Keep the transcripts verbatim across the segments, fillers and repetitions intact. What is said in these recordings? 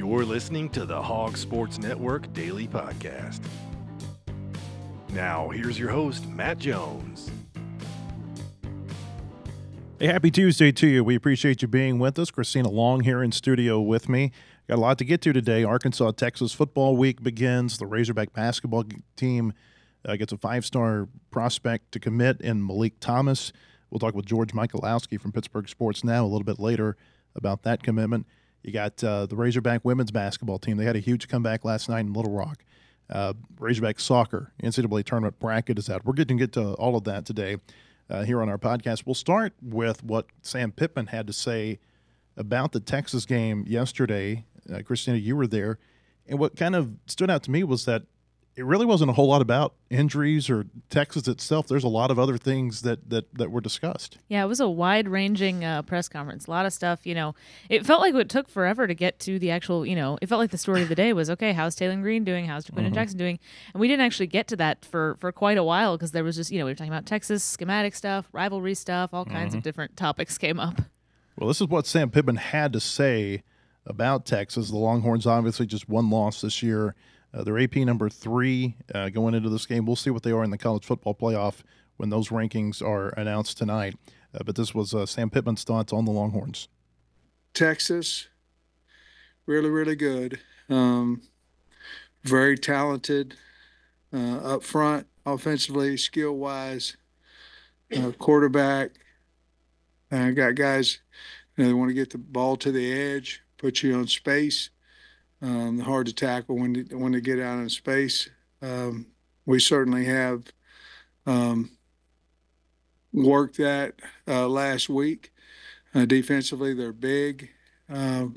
You're listening to the Hog Sports Network Daily Podcast. Now, here's your host, Matt Jones. Hey, happy Tuesday to you. We appreciate you being with us. Christina Long here in studio with me. Got a lot to get to today. Arkansas-Texas football week begins. The Razorback basketball team uh, gets a five-star prospect to commit in Malik Thomas. We'll talk with George Michalowski from Pittsburgh Sports Now a little bit later about that commitment. You got uh, the Razorback women's basketball team. They had a huge comeback last night in Little Rock. Uh, Razorback soccer, N C double A tournament bracket is out. We're going to get to all of that today uh, here on our podcast. We'll start with what Sam Pittman had to say about the Texas game yesterday. Uh, Christina, you were there. And what kind of stood out to me was that it really wasn't a whole lot about injuries or Texas itself. There's a lot of other things that that, that were discussed. Yeah, it was a wide-ranging uh, press conference. A lot of stuff, you know. It felt like it took forever to get to the actual, you know, it felt like the story of the day was, okay, how's Taylor Green doing? How's Jaquindon mm-hmm. Jackson doing? And we didn't actually get to that for, for quite a while because there was just, you know, we were talking about Texas, schematic stuff, rivalry stuff, all kinds mm-hmm. of different topics came up. Well, this is what Sam Pittman had to say about Texas. The Longhorns obviously just one loss this year. Uh, they're A P number three uh, going into this game. We'll see what they are in the college football playoff when those rankings are announced tonight. Uh, but this was uh, Sam Pittman's thoughts on the Longhorns. Texas, really, really good. Um, very talented uh, up front, offensively, skill-wise. Uh, quarterback. Uh, got guys, you know, they want to get the ball to the edge, put you on space. Um, hard to tackle when they, when they get out in space. Um, we certainly have um, worked that uh, last week. Uh, defensively, they're big. Um,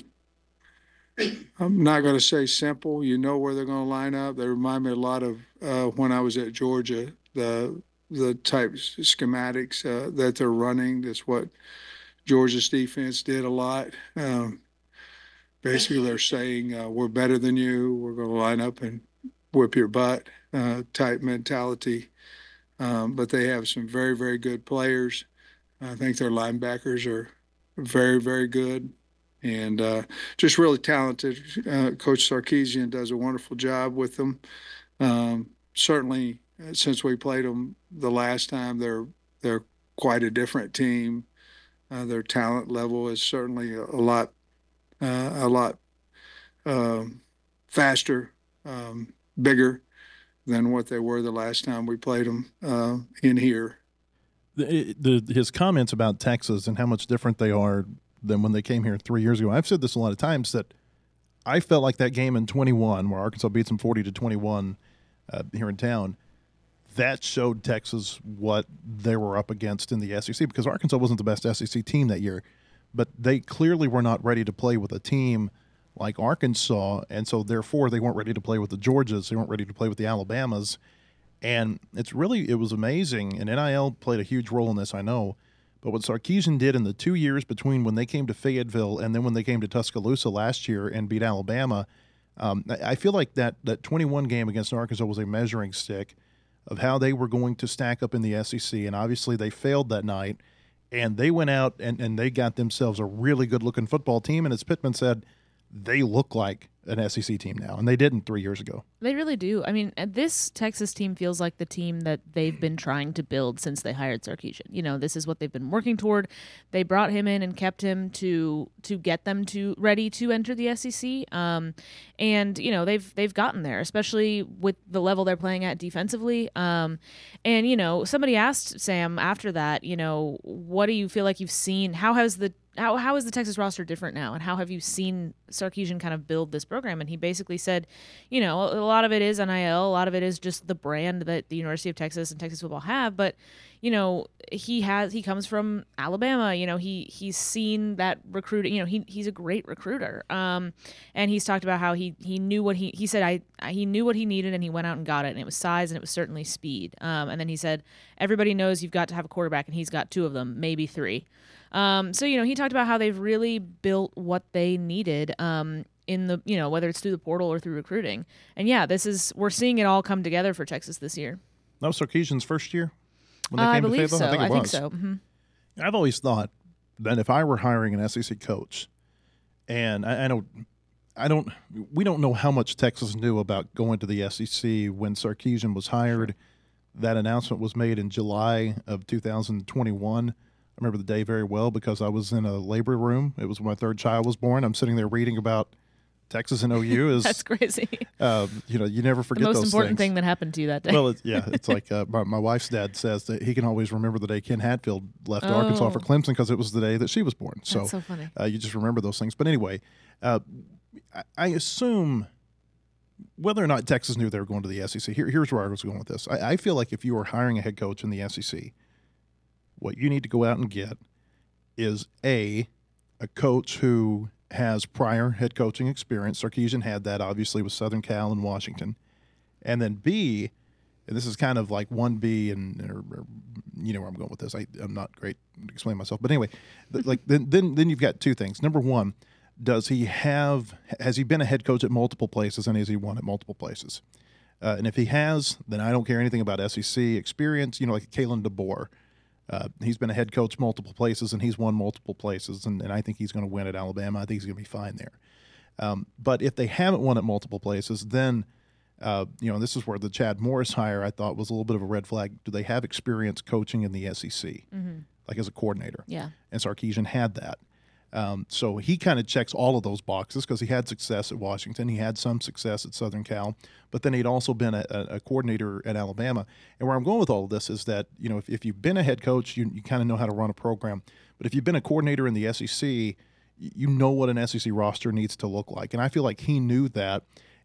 I'm not going to say simple. You know where they're going to line up. They remind me a lot of uh, when I was at Georgia, the the type of schematics uh, that they're running. That's what Georgia's defense did a lot. Um, Basically, they're saying, uh, we're better than you, we're going to line up and whip your butt uh, type mentality. Um, but they have some very, very good players. I think their linebackers are very, very good and uh, just really talented. Uh, Coach Sarkisian does a wonderful job with them. Um, certainly, since we played them the last time, they're, they're quite a different team. Uh, their talent level is certainly a, a lot Uh, a lot um, faster, um, bigger than what they were the last time we played them uh, in here. The, the, his comments about Texas and how much different they are than when they came here three years ago. I've said this a lot of times that I felt like that game in twenty-one where Arkansas beats them forty to twenty-one uh, here in town, that showed Texas what they were up against in the S E C because Arkansas wasn't the best S E C team that year. But they clearly were not ready to play with a team like Arkansas, and so therefore they weren't ready to play with the Georgias. They weren't ready to play with the Alabamas. And it's really, it was amazing, and N I L played a huge role in this, I know. But what Sarkisian did in the two years between when they came to Fayetteville and then when they came to Tuscaloosa last year and beat Alabama, um, I feel like that, that twenty-one game against Arkansas was a measuring stick of how they were going to stack up in the S E C, and obviously they failed that night. And they went out and, and they got themselves a really good-looking football team. And as Pittman said, they look like an S E C team now, and they didn't three years ago. They really do. I mean, this Texas team feels like the team that they've been trying to build since they hired Sarkisian. You know, this is what they've been working toward. They brought him in and kept him to to get them to ready to enter the S E C. Um, and you know, they've they've gotten there, especially with the level they're playing at defensively. Um, and you know, somebody asked Sam after that, you know, what do you feel like you've seen? How has the How how is the Texas roster different now, and how have you seen Sarkisian kind of build this program? And he basically said, you know, a, a lot of it is N I L, a lot of it is just the brand that the University of Texas and Texas football have. But you know, he has he comes from Alabama. You know, he he's seen that recruiting. You know, he he's a great recruiter. Um, and he's talked about how he he knew what he he said I, I he knew what he needed, and he went out and got it, and it was size, and it was certainly speed. Um, and then he said everybody knows you've got to have a quarterback, and he's got two of them, maybe three. Um, so, you know, he talked about how they've really built what they needed um, in the, you know, whether it's through the portal or through recruiting. And, yeah, this is, we're seeing it all come together for Texas this year. That was Sarkisian's first year when they uh, came I believe to Fayetteville? so. I think it I was. think so. Mm-hmm. I've always thought that if I were hiring an S E C coach, and I, I know I don't. We don't know how much Texas knew about going to the S E C when Sarkisian was hired. Sure. That announcement was made in July of two thousand twenty-one. I remember the day very well because I was in a labor room. It was when my third child was born. I'm sitting there reading about Texas and O U. Is That's crazy. Uh, you know, you never forget the most those important things. thing that happened to you that day. Well, it's, yeah, it's like uh, my, my wife's dad says that he can always remember the day Ken Hatfield left Oh. Arkansas for Clemson because it was the day that she was born. So, That's so funny. Uh, you just remember those things. But anyway, uh, I, I assume whether or not Texas knew they were going to the S E C, here, here's where I was going with this. I, I feel like if you were hiring a head coach in the S E C, what you need to go out and get is a a coach who has prior head coaching experience. Sarkisian had that, obviously, with Southern Cal and Washington. And then B, and this is kind of like one B, and or, or, you know where I'm going with this. I, I'm not great to explain myself, but anyway, th- like then, then then you've got two things. Number one, does he have has he been a head coach at multiple places, and has he won at multiple places? Uh, and if he has, then I don't care anything about S E C experience. You know, like Kalen DeBoer. Uh, he's been a head coach multiple places, and he's won multiple places, and, and I think he's going to win at Alabama. I think he's going to be fine there. Um, but if they haven't won at multiple places, then, uh, you know, this is where the Chad Morris hire I thought was a little bit of a red flag. Do they have experience coaching in the S E C, mm-hmm. like as a coordinator? Yeah. And Sarkisian had that. Um, so he kind of checks all of those boxes because he had success at Washington. He had some success at Southern Cal, but then he'd also been a, a coordinator at Alabama. And where I'm going with all of this is that, you know, if, if you've been a head coach, you, you kind of know how to run a program. But if you've been a coordinator in the S E C, you know what an S E C roster needs to look like. And I feel like he knew that.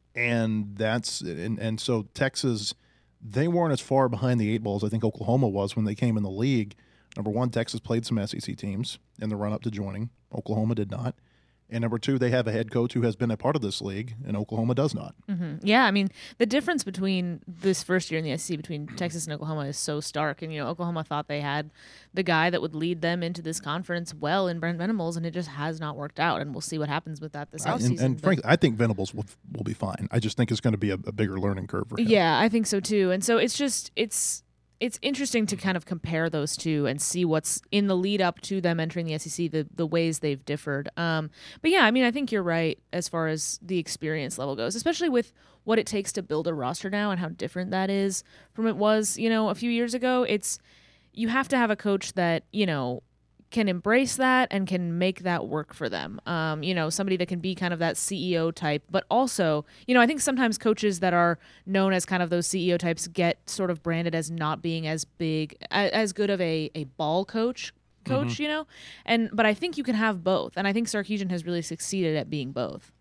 And that's and, and so Texas, they weren't as far behind the eight ball as I think Oklahoma was when they came in the league. Number one, Texas played some S E C teams in the run-up to joining. Oklahoma did not. And number two, they have a head coach who has been a part of this league, and Oklahoma does not. Mm-hmm. Yeah, I mean, the difference between this first year in the S E C between Texas and Oklahoma is so stark. And, you know, Oklahoma thought they had the guy that would lead them into this conference well in Brent Venables, and it just has not worked out. And we'll see what happens with that this Right. offseason. And, and frankly, I think Venables will, will be fine. I just think it's going to be a, a bigger learning curve for him. Yeah, I think so, too. And so it's just, it's... It's interesting to kind of compare those two and see what's in the lead up to them entering the S E C, the, the ways they've differed. Um, but yeah, I mean, I think you're right as far as the experience level goes, especially with what it takes to build a roster now and how different that is from it was, you know, a few years ago. It's you have to have a coach that, you know, can embrace that and can make that work for them. Um, you know, somebody that can be kind of that C E O type, but also, you know, I think sometimes coaches that are known as kind of those C E O types get sort of branded as not being as big, as good of a, a ball coach, coach, mm-hmm. you know? And, but I think you can have both. And I think Sarkisian has really succeeded at being both.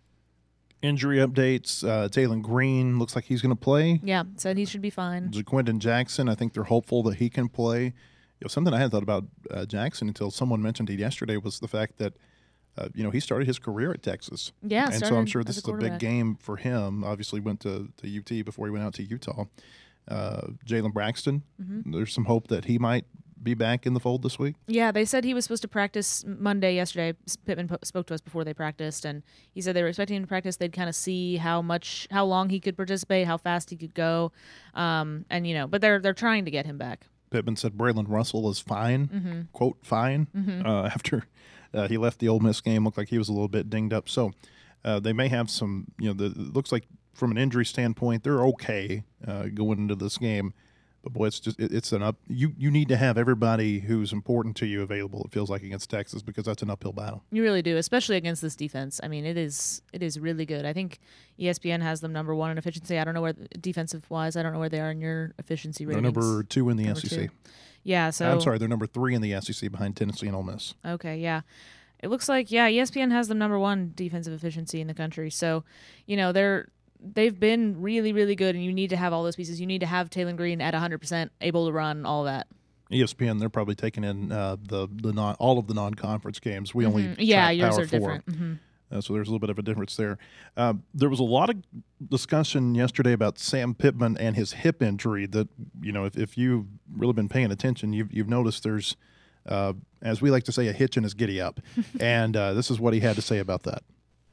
Injury updates, uh, Taylon Green looks like he's going to play. Yeah, said he should be fine. Jaquindon Jackson, I think they're hopeful that he can play. You know, something I hadn't thought about uh, Jackson until someone mentioned it yesterday was the fact that, uh, you know, he started his career at Texas. Yeah, and so I'm sure this a is a big game for him. Obviously went to, to U T before he went out to Utah. Uh, Jalen Braxton, mm-hmm. there's some hope that he might be back in the fold this week. Yeah, they said he was supposed to practice Monday yesterday. Pittman po- spoke to us before they practiced, and he said they were expecting him to practice. They'd kind of see how much, how long he could participate, how fast he could go, um, and you know, but they're they're trying to get him back. Pittman said Braylon Russell is fine, mm-hmm. quote, fine, mm-hmm. uh, after uh, he left the Ole Miss game. Looked like he was a little bit dinged up. So uh, they may have some, you know, the, it looks like from an injury standpoint, they're okay uh, going into this game. But, boy, it's just it, it's an up. You, you need to have everybody who's important to you available, it feels like, against Texas because that's an uphill battle. You really do, especially against this defense. I mean, it is it is really good. I think E S P N has them number one in efficiency. I don't know where, defensive-wise, I don't know where they are in your efficiency ratings. They're number two in the number S E C. Two. Yeah, so. I'm sorry, they're number three in the S E C behind Tennessee and Ole Miss. Okay, yeah. It looks like, yeah, E S P N has them number one defensive efficiency in the country. So, you know, they're. They've been really, really good, and you need to have all those pieces. You need to have Taylon Green at one hundred percent, able to run, all that. E S P N, they're probably taking in uh, the the non all of the non-conference games. We mm-hmm. only yeah, track yours Power are Four. different. Mm-hmm. Uh, so there's a little bit of a difference there. Uh, there was a lot of discussion yesterday about Sam Pittman and his hip injury. That you know, if, if you've really been paying attention, you've you've noticed there's, uh, as we like to say, a hitch in his giddy up, and uh, this is what he had to say about that.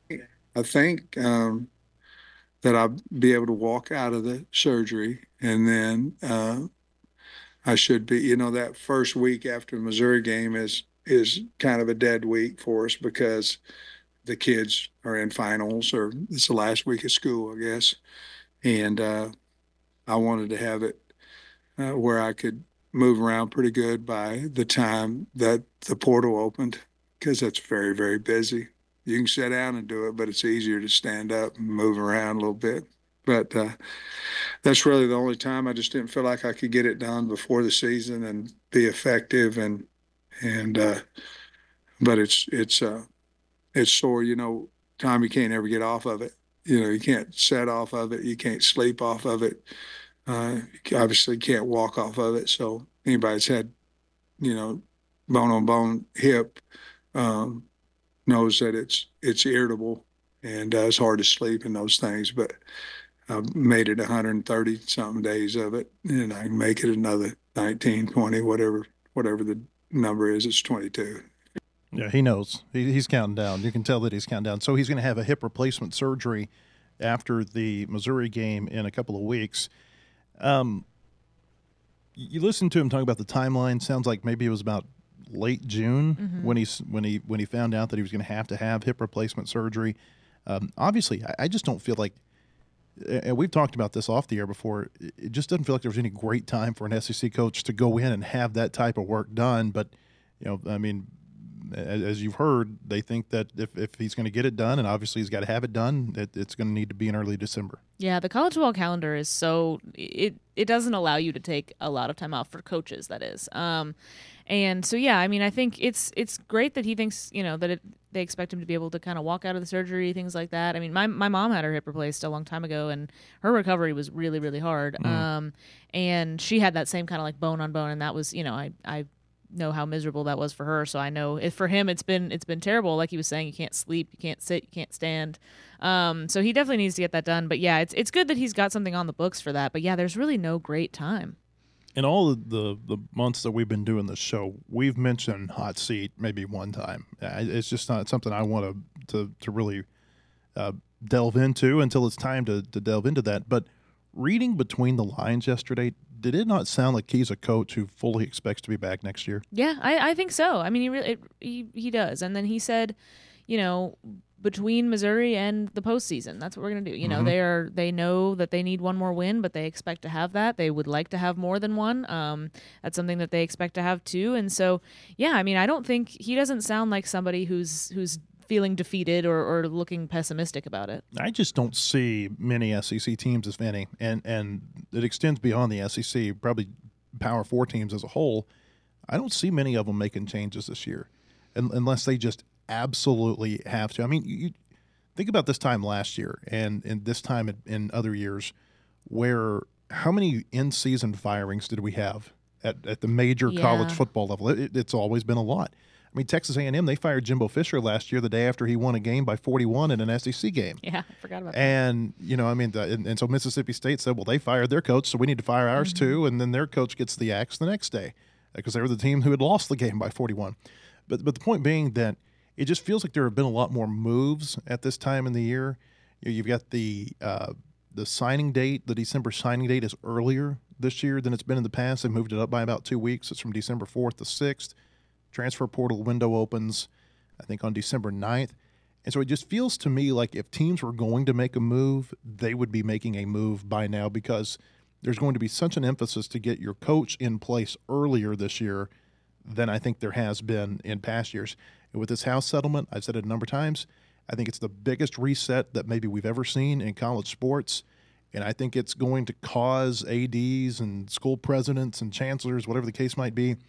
I think. Um... that I'll be able to walk out of the surgery, and then uh, I should be, you know, that first week after the Missouri game is is kind of a dead week for us because the kids are in finals, or it's the last week of school, I guess. And uh, I wanted to have it uh, where I could move around pretty good by the time that the portal opened, because that's very, very busy. You can sit down and do it, but it's easier to stand up and move around a little bit. But uh, that's really the only time. I just didn't feel like I could get it done before the season and be effective. And and uh, but it's it's uh, it's sore. You know, Tom, you can't ever get off of it. You know, you can't set off of it. You can't sleep off of it. Uh, you obviously can't walk off of it. So anybody that's had, you know, bone on bone hip, um, knows that it's it's irritable, and uh, it's hard to sleep in those things. But I've made it one hundred thirty something days of it, and I can make it another nineteen, twenty, whatever whatever the number is. It's twenty-two. Yeah, he knows. He, he's counting down. You can tell that he's counting down. So he's going to have a hip replacement surgery after the Missouri game in a couple of weeks. Um, you listen to him talk about the timeline. Sounds like maybe it was about late June mm-hmm. when he's when he when he found out that he was going to have to have hip replacement surgery. Um, obviously, I, I just don't feel like, and we've talked about this off the air before, it just doesn't feel like there was any great time for an S E C coach to go in and have that type of work done. But, you know, I mean, as, as you've heard, they think that if, if he's going to get it done, and obviously he's got to have it done, it, it's going to need to be in early December. Yeah, the college football calendar is so it it doesn't allow you to take a lot of time off for coaches. That is, um, and so yeah, I mean, I think it's it's great that he thinks you know that it, they expect him to be able to kind of walk out of the surgery, things like that. I mean, my my mom had her hip replaced a long time ago, and her recovery was really really hard. Mm. Um, and she had that same kind of like bone on bone, and that was you know I I. know how miserable that was for her, so I know if for him it's been it's been terrible. Like he was saying, you can't sleep, you can't sit, you can't stand. Um, so he definitely needs to get that done. But yeah, it's it's good that he's got something on the books for that. But yeah, there's really no great time. In all of the the months that we've been doing this show, we've mentioned hot seat maybe one time. It's just not something I want to to to really uh, delve into until it's time to to delve into that. But reading between the lines yesterday, did it not sound like he's a coach who fully expects to be back next year? Yeah, I, I think so. I mean, he really it, he he does. And then he said, you know, between Missouri and the postseason, that's what we're gonna do. You know, mm-hmm. they are they know that they need one more win, but they expect to have that. They would like to have more than one. Um, that's something that they expect to have too. And so, yeah, I mean, I don't think he doesn't sound like somebody who's who's feeling defeated or, or looking pessimistic about it. I just don't see many S E C teams as many, and, and it extends beyond the S E C, probably Power Four teams as a whole. I don't see many of them making changes this year, and, unless they just absolutely have to. I mean, you think about this time last year and, and this time in, in other years, where how many in-season firings did we have at, at the major yeah. college football level? It, it's always been a lot. I mean, Texas A and M, they fired Jimbo Fisher last year the day after he won a game by forty-one in an S E C game. Yeah, I forgot about that. And, you know, I mean, the, and, and so Mississippi State said, well, they fired their coach, so we need to fire ours mm-hmm. too. And then their coach gets the axe the next day because they were the team who had lost the game by forty-one. But but the point being that it just feels like there have been a lot more moves at this time in the year. You've got the uh, the signing date, the December signing date is earlier this year than it's been in the past. They moved it up by about two weeks. It's from December fourth to sixth. Transfer portal window opens, I think, on December ninth. And so it just feels to me like if teams were going to make a move, they would be making a move by now because there's going to be such an emphasis to get your coach in place earlier this year than I think there has been in past years. And with this House settlement, I've said it a number of times, I think it's the biggest reset that maybe we've ever seen in college sports. And I think it's going to cause A Ds and school presidents and chancellors, whatever the case might be,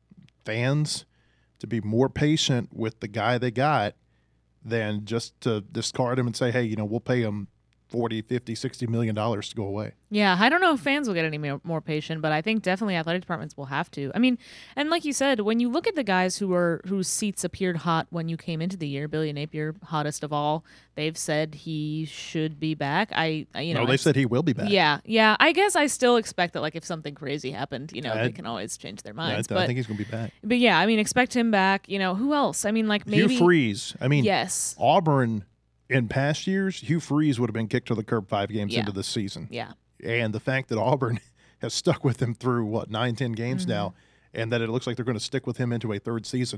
fans, to be more patient with the guy they got than just to discard him and say, hey, you know, we'll pay him forty, fifty, sixty million dollars to go away. Yeah, I don't know if fans will get any more patient, but I think definitely athletic departments will have to. I mean, and like you said, when you look at the guys who were whose seats appeared hot when you came into the year, Billy Napier, hottest of all, they've said he should be back. I, you know, no, they said he will be back. Yeah, yeah. I guess I still expect that, like, if something crazy happened, you know, I, they can always change their minds. Yeah, I, but, I think he's going to be back. But yeah, I mean, expect him back. You know, who else? I mean, like maybe Hugh Freeze. I mean, yes, Auburn. In past years, Hugh Freeze would have been kicked to the curb five games yeah. into the season. Yeah. And the fact that Auburn has stuck with him through, what, nine, ten games mm-hmm. now, and that it looks like they're going to stick with him into a third season,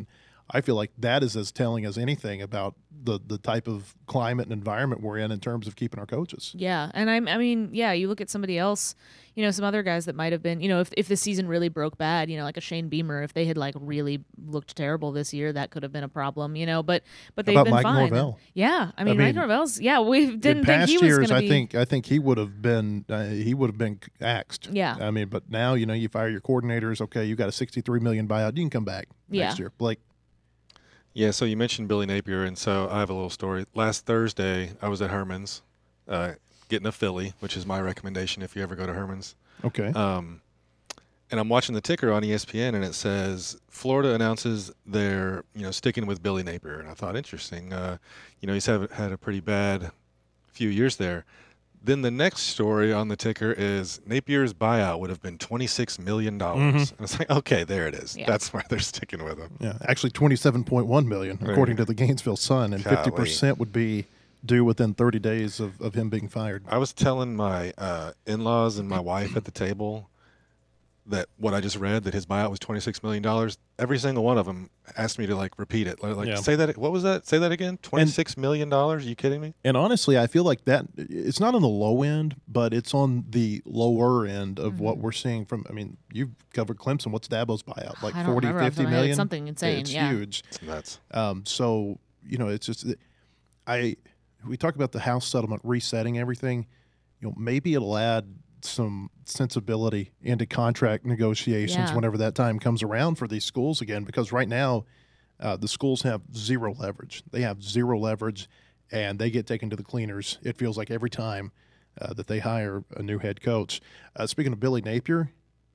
I feel like that is as telling as anything about the the type of climate and environment we're in in terms of keeping our coaches. Yeah, and I'm, I mean, yeah, you look at somebody else, you know, some other guys that might have been, you know, if if the season really broke bad, you know, like a Shane Beamer, if they had like really looked terrible this year, that could have been a problem, you know. But but they've about been Mike fine. Norvell? Yeah, I mean, I mean, Mike Norvell's. Yeah, we didn't in think past he was years, going to I be. think I think he would have been uh, he would have been axed. Yeah. I mean, but now you know you fire your coordinators. Okay, you got a sixty-three million buyout. You can come back Yeah. next year, Blake. Yeah, so you mentioned Billy Napier, and so I have a little story. Last Thursday, I was at Herman's uh, getting a Philly, which is my recommendation if you ever go to Herman's. Okay. Um, and I'm watching the ticker on E S P N, and it says Florida announces they're you know sticking with Billy Napier, and I thought interesting. Uh, you know, he's have, had a pretty bad few years there. Then the next story on the ticker is Napier's buyout would have been twenty-six million dollars. Mhm. And it's like, okay, there it is. Yeah. That's why they're sticking with him. Yeah, actually twenty-seven point one million dollars, according to the Gainesville Sun, and Golly. fifty percent would be due within thirty days of, of him being fired. I was telling my uh, in-laws and my wife at the table that what I just read, that his buyout was twenty-six million dollars. Every single one of them asked me to like repeat it. Like, Yeah. say that. What was that? Say that again. twenty-six million dollars? Are you kidding me? And honestly, I feel like that it's not on the low end, but it's on the lower end of what we're seeing from. I mean, you've covered Clemson. What's Dabo's buyout? Like I don't forty, remember off the fifty top of my head. million? It's something insane, It's yeah. huge. It's nuts. Um, so, you know, it's just, I, we talk about the House settlement resetting everything. You know, maybe it'll add some sensibility into contract negotiations Yeah. whenever that time comes around for these schools again, because right now uh, the schools have zero leverage. They have zero leverage, and they get taken to the cleaners, it feels like, every time uh, that they hire a new head coach. Uh, speaking of Billy Napier,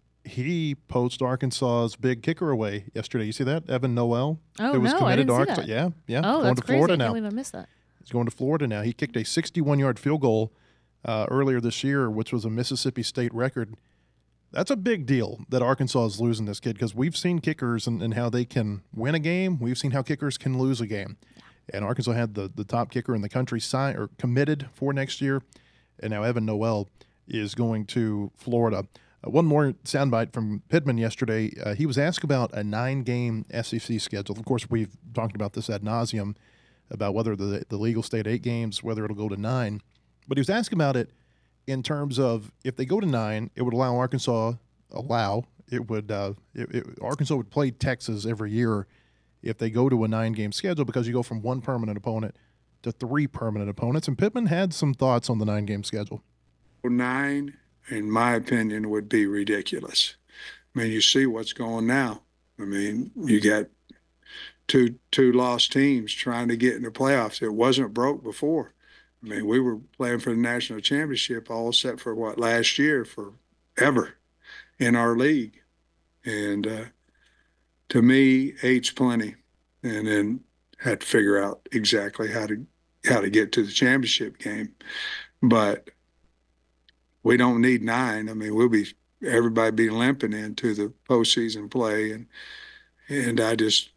he poached Arkansas's big kicker away yesterday. You see that? Evan Noel. Oh, who was no, I committed didn't to see Arkansas. that. Yeah, yeah. Oh, going that's to crazy. Florida I now. can't believe I missed that. He's going to Florida now. He kicked a sixty-one-yard field goal uh, earlier this year, which was a Mississippi State record. That's a big deal that Arkansas is losing this kid, because we've seen kickers and, and how they can win a game. We've seen how kickers can lose a game. And Arkansas had the, the top kicker in the country sign or committed for next year. And now Evan Noel is going to Florida. Uh, one more soundbite from Pittman yesterday. Uh, he was asked about a nine-game S E C schedule. Of course, we've talked about this ad nauseum, about whether the, the legal stay at eight games, whether it'll go to nine. But he was asked about it in terms of if they go to nine, it would allow Arkansas, allow, it would, uh, it, it, Arkansas would play Texas every year if they go to a nine-game schedule, because you go from one permanent opponent to three permanent opponents. And Pittman had some thoughts on the nine-game schedule. Nine, in my opinion, would be ridiculous. I mean, you see what's going now. I mean, you got two two lost teams trying to get in the playoffs. It wasn't broke before. I mean, we were playing for the national championship all set for what, last year, forever in our league. And uh, to me, eight's plenty. And then had to figure out exactly how to how to get to the championship game. But we don't need nine. I mean, we'll be everybody be limping into the postseason play, and and I just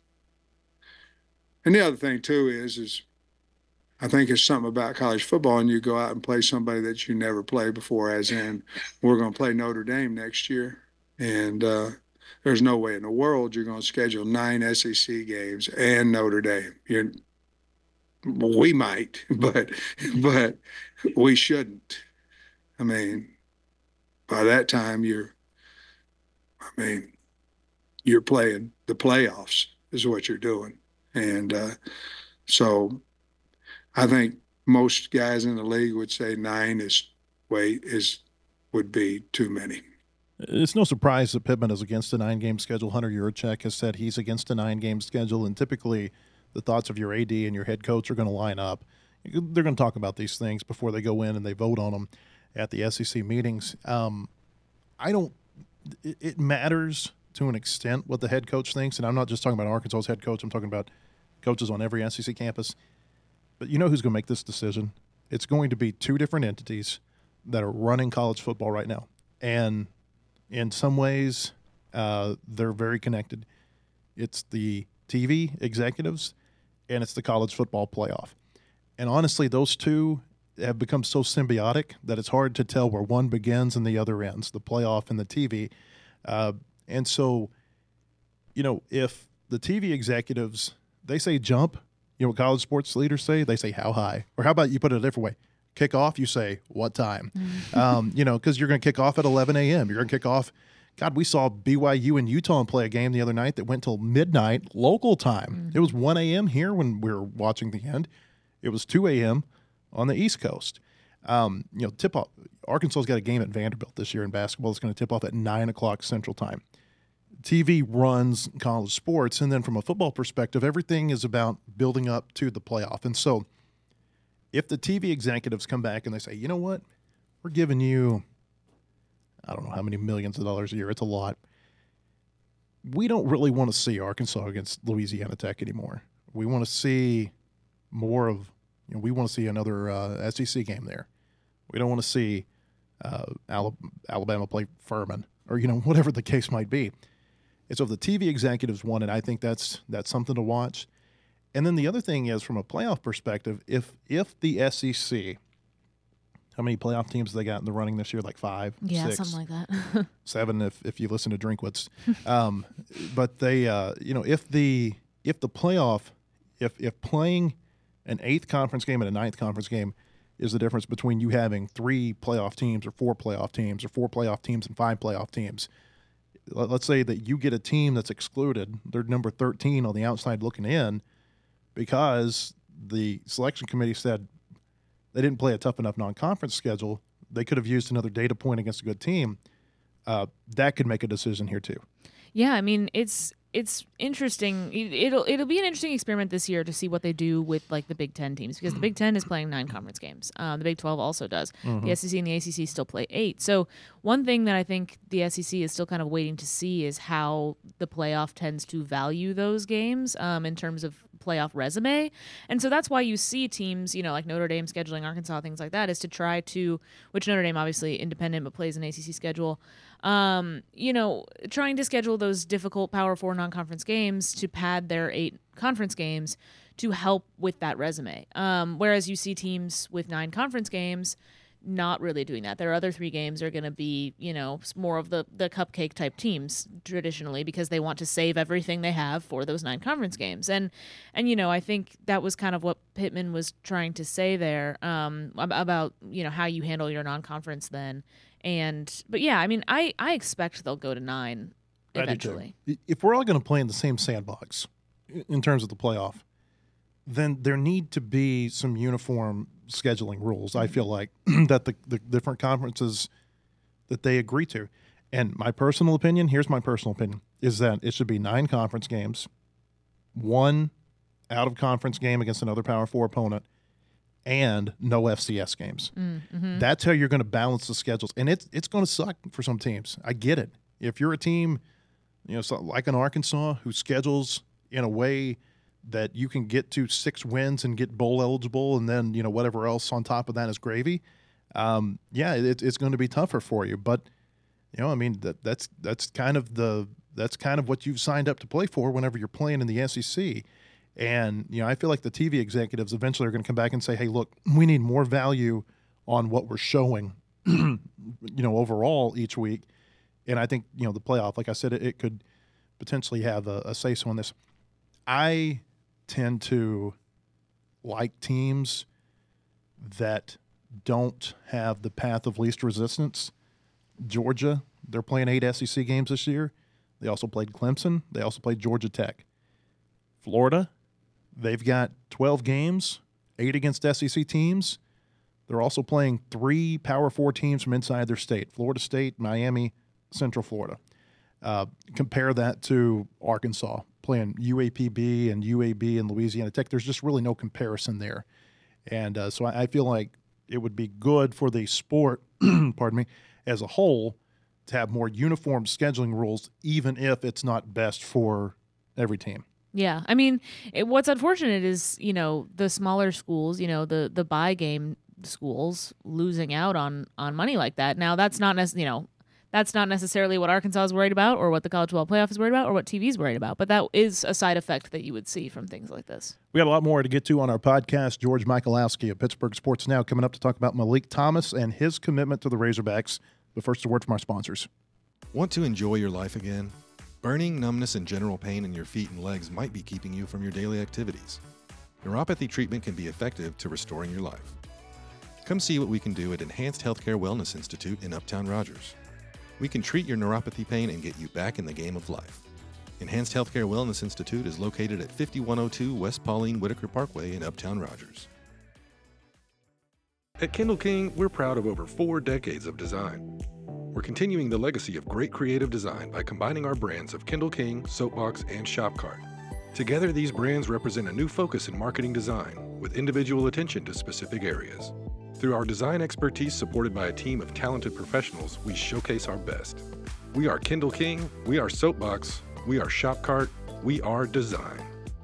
and the other thing too is is I think it's something about college football, and you go out and play somebody that you never played before. As in, we're going to play Notre Dame next year, and uh, there's no way in the world you're going to schedule nine S E C games and Notre Dame. You're, we might, but but we shouldn't. I mean, by that time, you're, I mean, you're playing the playoffs is what you're doing. And uh, so I think most guys in the league would say nine is wait is would be too many. It's no surprise that Pittman is against a nine-game schedule. Hunter Yurachek has said he's against a nine-game schedule, and typically the thoughts of your A D and your head coach are going to line up. They're going to talk about these things before they go in and they vote on them at the S E C meetings. Um, I don't it, – it matters to an extent what the head coach thinks, and I'm not just talking about Arkansas's head coach. I'm talking about coaches on every S E C campus. But you know who's going to make this decision? It's going to be two different entities that are running college football right now. And in some ways, uh, they're very connected. It's the T V executives, and it's the college football playoff. And honestly, those two have become so symbiotic that it's hard to tell where one begins and the other ends, the playoff and the T V. Uh, and so, you know, if the T V executives, they say jump. You know what college sports leaders say? They say how high. Or how about you put it a different way? Kick off, you say what time? um, you know, because you're going to kick off at eleven a.m. You're going to kick off. God, we saw B Y U and Utah play a game the other night that went till midnight local time. Mm-hmm. It was one a.m. here when we were watching the end. It was two a.m. on the East Coast. Um, you know, tip off. Arkansas's got a game at Vanderbilt this year in basketball. It's going to tip off at nine o'clock Central Time. T V runs college sports, and then from a football perspective, everything is about building up to the playoff. And so if the T V executives come back and they say, you know what, we're giving you, I don't know how many millions of dollars a year, it's a lot. We don't really want to see Arkansas against Louisiana Tech anymore. We want to see more of, you know, we want to see another uh, S E C game there. We don't want to see uh, Alabama play Furman or, you know, whatever the case might be. And so if the T V executives want it, I think that's that's something to watch. And then the other thing is, from a playoff perspective, if if the S E C, how many playoff teams they got in the running this year? Like five, yeah, six, something like that. seven, if if you listen to Drinkwitz. um, but they, uh, you know, if the if the playoff, if if playing an eighth conference game and a ninth conference game is the difference between you having three playoff teams or four playoff teams or four playoff teams and five playoff teams. Let's say that you get a team that's excluded, they're number thirteen on the outside looking in, because the selection committee said they didn't play a tough enough non-conference schedule. They could have used another data point against a good team. Uh, that could make a decision here too. Yeah, I mean, it's it's interesting. It'll it'll be an interesting experiment this year to see what they do with like the Big Ten teams, because the Big Ten is playing nine conference games. Um, the Big twelve also does. Mm-hmm. The S E C and the A C C still play eight. So one thing that I think the S E C is still kind of waiting to see is how the playoff tends to value those games um, in terms of playoff resume. And so that's why you see teams, you know, like Notre Dame scheduling Arkansas, things like that, is to try to, which Notre Dame obviously independent but plays an A C C schedule, um, you know, trying to schedule those difficult Power Four non-conference games to pad their eight conference games to help with that resume. Um, whereas you see teams with nine conference games not really doing that. Their other three games are going to be, you know, more of the, the cupcake type teams traditionally, because they want to save everything they have for those nine conference games. And, and you know, I think that was kind of what Pittman was trying to say there um, about, you know, how you handle your non-conference then. And, but yeah, I mean, I, I expect they'll go to nine eventually. If we're all going to play in the same sandbox in terms of the playoff, then there need to be some uniform scheduling rules, I feel like, that the, the different conferences that they agree to. And my personal opinion, here's my personal opinion, is that it should be nine conference games, one out-of-conference game against another Power Four opponent, and no F C S games. Mm-hmm. That's how you're going to balance the schedules. And it's it's going to suck for some teams. I get it. If you're a team, you know, so like an Arkansas who schedules in a way that you can get to six wins and get bowl eligible, and then, you know, whatever else on top of that is gravy. Um, yeah, it, it's going to be tougher for you. But, you know, I mean, that, that's that's kind of the that's kind of what you've signed up to play for whenever you're playing in the S E C. And, you know, I feel like the T V executives eventually are going to come back and say, hey, look, we need more value on what we're showing, you know, overall each week. And I think, you know, the playoff, like I said, it, it could potentially have a, a say-so on this. I tend to like teams that don't have the path of least resistance. Georgia, they're playing eight S E C games this year. They also played Clemson. They also played Georgia Tech. Florida, they've got twelve games, eight against S E C teams. They're also playing three Power Four teams from inside their state: Florida State, Miami, Central Florida. Uh, compare that to Arkansas playing U A P B and U A B and Louisiana Tech. There's just really no comparison there. And uh, so I, I feel like it would be good for the sport, pardon me, as a whole, to have more uniform scheduling rules, even if it's not best for every team. Yeah, I mean, it, what's unfortunate is, you know, the smaller schools, you know, the the buy game schools losing out on on money like that. Now, that's not necessarily, you know, that's not necessarily what Arkansas is worried about, or what the College Football Playoff is worried about, or what T V is worried about. But that is a side effect that you would see from things like this. We got a lot more to get to on our podcast. George Michalowski of Pittsburgh Sports Now coming up to talk about Malik Thomas and his commitment to the Razorbacks. But first, a word from our sponsors. Want to enjoy your life again? Burning, numbness, and general pain in your feet and legs might be keeping you from your daily activities. Neuropathy treatment can be effective to restoring your life. Come see what we can do at Enhanced Healthcare Wellness Institute in Uptown Rogers. We can treat your neuropathy pain and get you back in the game of life. Enhanced Healthcare Wellness Institute is located at fifty-one oh two West Pauline Whitaker Parkway in Uptown Rogers. At Kindle King, we're proud of over four decades of design. We're continuing the legacy of great creative design by combining our brands of Kindle King, Soapbox, and Shopcart. Together, these brands represent a new focus in marketing design, with individual attention to specific areas. Through our design expertise supported by a team of talented professionals, we showcase our best. We are Kindle King, we are Soapbox, we are Shopcart, we are design.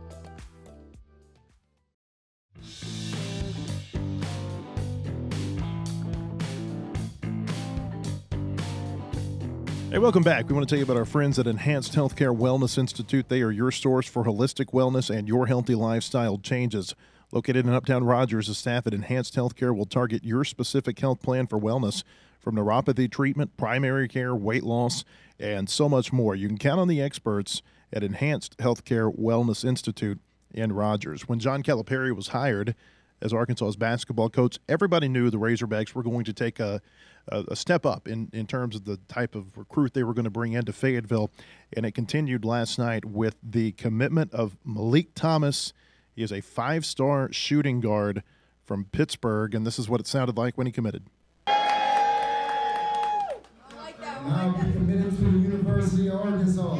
Hey, welcome back. We want to tell you about our friends at Enhanced Healthcare Wellness Institute. They are your source for holistic wellness and your healthy lifestyle changes. Located in Uptown Rogers, the staff at Enhanced Healthcare will target your specific health plan for wellness, from neuropathy treatment, primary care, weight loss, and so much more. You can count on the experts at Enhanced Healthcare Wellness Institute in Rogers. When John Calipari was hired as Arkansas's basketball coach, everybody knew the Razorbacks were going to take a A, a step up in, in terms of the type of recruit they were going to bring into Fayetteville. And it continued last night with the commitment of Malik Thomas. He is a five-star shooting guard from Pittsburgh, and this is what it sounded like when he committed. Now be committed to the University of Arkansas.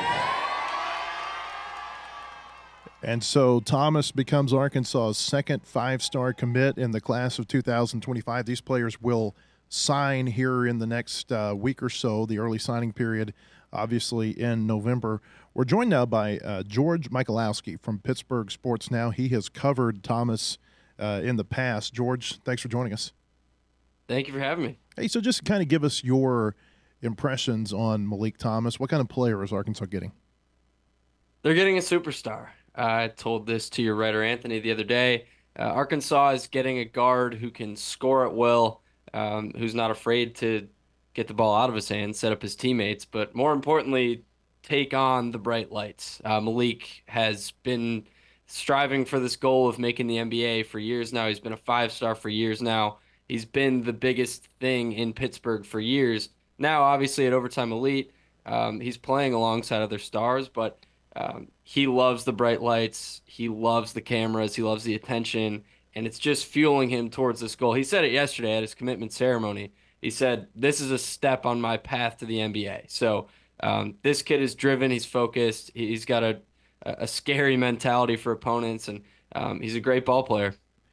And so Thomas becomes Arkansas's second five-star commit in the class of two thousand twenty-five. These players will sign here in the next uh, week or so, the early signing period, obviously in November. We're joined now by uh, George Michalowski from Pittsburgh Sports Now. He has covered Thomas uh, in the past. George, thanks for joining us. Thank you for having me. Hey, so just kind of give us your impressions on Malik Thomas. What kind of player is Arkansas getting? They're getting a superstar. Uh, I told this to your writer, Anthony, the other day. Uh, Arkansas is getting a guard who can score at will, Um, who's not afraid to get the ball out of his hands, set up his teammates, but more importantly, take on the bright lights. Uh, Malik has been striving for this goal of making the N B A for years now. He's been a five-star for years now. He's been the biggest thing in Pittsburgh for years. Now, obviously, at Overtime Elite, um, he's playing alongside other stars, but um, he loves the bright lights. He loves the cameras. He loves the attention. And it's just fueling him towards this goal. He said it yesterday at his commitment ceremony. He said, this is a step on my path to the N B A. So um, this kid is driven. He's focused. He's got a, a scary mentality for opponents, and um, he's a great ball player.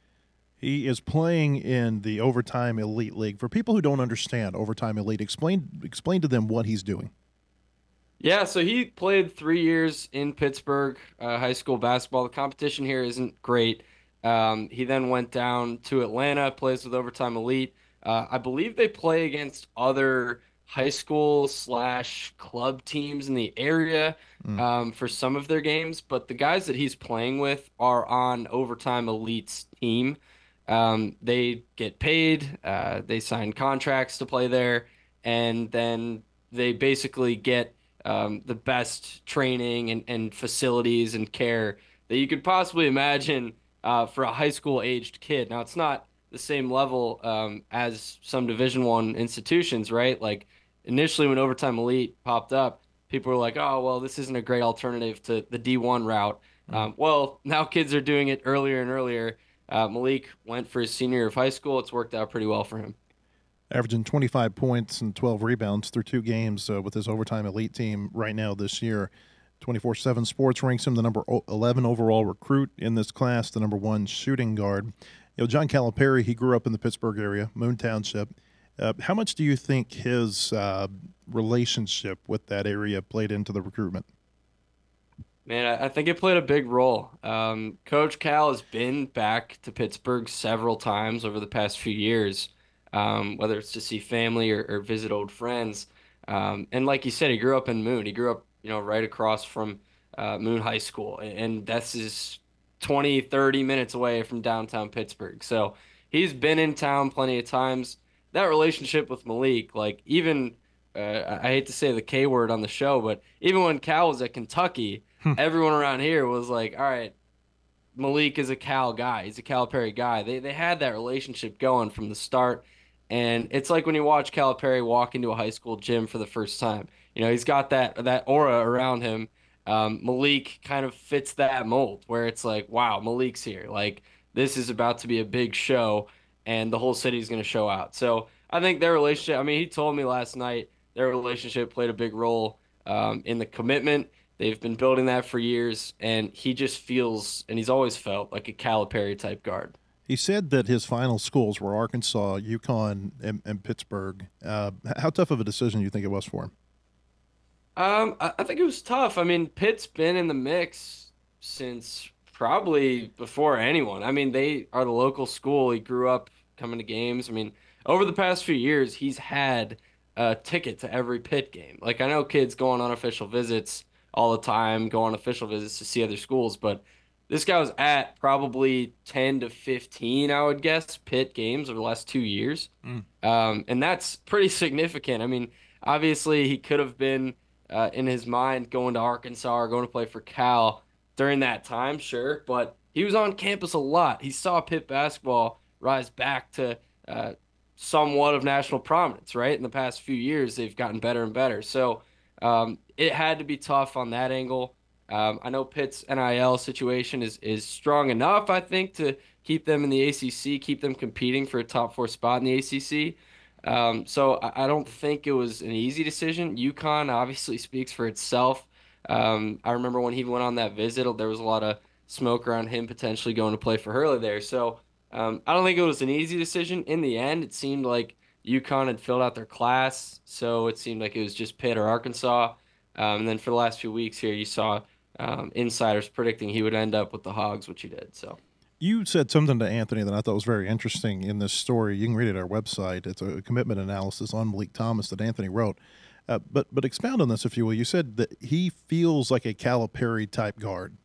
He is playing in the Overtime Elite League. For people who don't understand Overtime Elite, explain explain to them what he's doing. Yeah, so he played three years in Pittsburgh uh, high school basketball. The competition here isn't great. Um, he then went down to Atlanta, plays with Overtime Elite. Uh, I believe they play against other high school slash club teams in the area mm. um, for some of their games, but the guys that he's playing with are on Overtime Elite's team. Um, they get paid, uh, they sign contracts to play there, and then they basically get um, the best training and, and facilities and care that you could possibly imagine Uh, for a high school aged kid. Now, it's not the same level um, as some Division One institutions, right? Like initially when Overtime Elite popped up, people were like, oh, well, this isn't a great alternative to the D one route. Mm-hmm. Um, well, now kids are doing it earlier and earlier. Uh, Malik went for his senior year of high school. It's worked out pretty well for him. Averaging twenty-five points and twelve rebounds through two games uh, with his Overtime Elite team right now this year. twenty-four seven Sports ranks him the number eleven overall recruit in this class, the number one shooting guard. You know, John Calipari, he grew up in the Pittsburgh area, Moon Township. Uh, how much do you think his uh, relationship with that area played into the recruitment? Man, I think it played a big role. Um, Coach Cal has been back to Pittsburgh several times over the past few years, um, whether it's to see family or, or visit old friends. Um, and like you said, he grew up in Moon. He grew up you know, right across from uh, Moon High School. And that's is twenty, thirty minutes away from downtown Pittsburgh. So he's been in town plenty of times. That relationship with Malik, like even uh, I I hate to say the K word on the show, but even when Cal was at Kentucky, everyone around here was like, all right, Malik is a Cal guy. He's a Calipari guy. They they had that relationship going from the start. And it's like when you watch Calipari walk into a high school gym for the first time. You know, he's got that that aura around him. Um, Malik kind of fits that mold where it's like, wow, Malik's here. Like, this is about to be a big show, and the whole city's going to show out. So I think their relationship, I mean, he told me last night their relationship played a big role um, in the commitment. They've been building that for years, and he just feels, and he's always felt like a Calipari type guard. He said that his final schools were Arkansas, UConn, and, and Pittsburgh. Uh, how tough of a decision do you think it was for him? Um, I, I think it was tough. I mean, Pitt's been in the mix since probably before anyone. I mean, they are the local school. He grew up coming to games. I mean, over the past few years, he's had a ticket to every Pitt game. Like, I know kids go on unofficial visits all the time, go on official visits to see other schools, but this guy was at probably ten to fifteen, I would guess, Pitt games over the last two years. Mm. Um, and that's pretty significant. I mean, obviously, he could have been uh, in his mind going to Arkansas or going to play for Cal during that time, sure. But he was on campus a lot. He saw Pitt basketball rise back to uh, somewhat of national prominence, right? In the past few years, they've gotten better and better. So um, it had to be tough on that angle. Um, I know Pitt's N I L situation is is strong enough, I think, to keep them in the A C C, keep them competing for a top four spot in the A C C. Um, so I, I don't think it was an easy decision. UConn obviously speaks for itself. Um, I remember when he went on that visit, there was a lot of smoke around him potentially going to play for Hurley there. So um, I don't think it was an easy decision. In the end, it seemed like UConn had filled out their class, so it seemed like it was just Pitt or Arkansas. Um, and then for the last few weeks here, you saw Um, insiders predicting he would end up with the Hogs, which he did. So, you said something to Anthony that I thought was very interesting in this story. You can read it at our website. It's a commitment analysis on Malik Thomas that Anthony wrote. Uh, but but expound on this, if you will. You said that he feels like a Calipari type guard.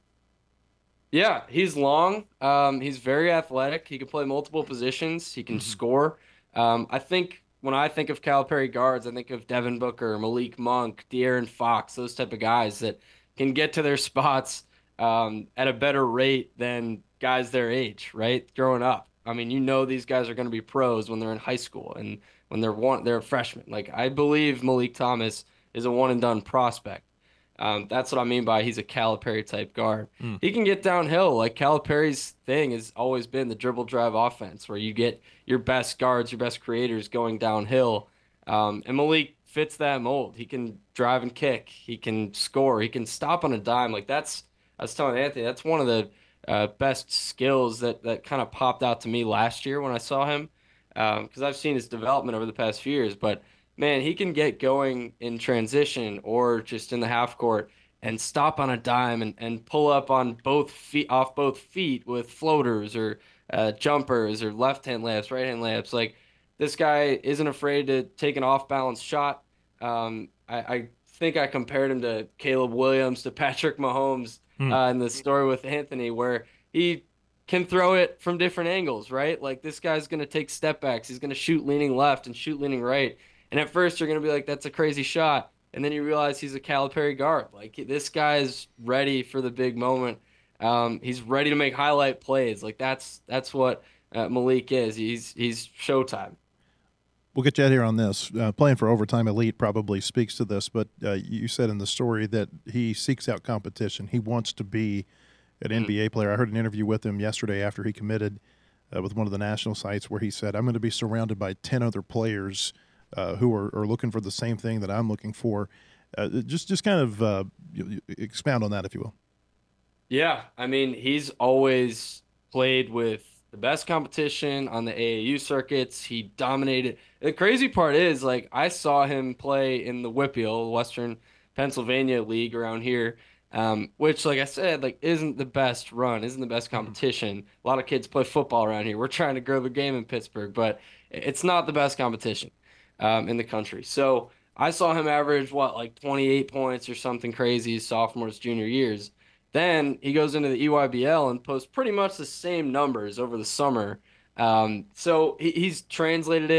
Yeah, he's long. Um, he's very athletic. He can play multiple positions. He can mm-hmm. score. Um, I think when I think of Calipari guards, I think of Devin Booker, Malik Monk, De'Aaron Fox, those type of guys that can get to their spots um, at a better rate than guys their age, right? Growing up. I mean, you know these guys are going to be pros when they're in high school and when they're one, they're a freshman. Like, I believe Malik Thomas is a one-and-done prospect. Um, that's what I mean by he's a Calipari type guard. Mm. He can get downhill. Like, Calipari's thing has always been the dribble drive offense, where you get your best guards, your best creators going downhill. Um, and Malik fits that mold. He can drive and kick. He can score. He can stop on a dime. Like, that's, I was telling Anthony, that's one of the uh, best skills that, that kind of popped out to me last year when I saw him. Because um, I've seen his development over the past few years. But, man, he can get going in transition or just in the half court and stop on a dime and, and pull up on both feet, off both feet with floaters or uh, jumpers or left-hand layups, right-hand layups. Like, this guy isn't afraid to take an off-balance shot. Um, I, I think I compared him to Caleb Williams, to Patrick Mahomes hmm. uh, in the story with Anthony, where he can throw it from different angles, right? Like, this guy's going to take step backs. He's going to shoot leaning left and shoot leaning right. And at first you're going to be like, that's a crazy shot. And then you realize he's a Calipari guard. Like, this guy is ready for the big moment. Um, he's ready to make highlight plays. Like, that's that's what uh, Malik is. He's he's Showtime. We'll get you out here on this. Uh, playing for Overtime Elite probably speaks to this, but uh, you said in the story that he seeks out competition. He wants to be an mm-hmm. N B A player. I heard an interview with him yesterday after he committed uh, with one of the national sites where he said, I'm going to be surrounded by ten other players uh, who are, are looking for the same thing that I'm looking for. Uh, just, just kind of uh, expound on that, if you will. Yeah, I mean, he's always played with the best competition on the A A U circuits. He dominated. The crazy part is, like, I saw him play in the WPIAL, Western Pennsylvania League around here, um, which, like I said, like, isn't the best run, isn't the best competition. A lot of kids play football around here. We're trying to grow the game in Pittsburgh, but it's not the best competition um, in the country. So I saw him average, what, like twenty-eight points or something crazy his sophomore, junior years. Then he goes into the E Y B L and posts pretty much the same numbers over the summer. Um, so he, he's translated it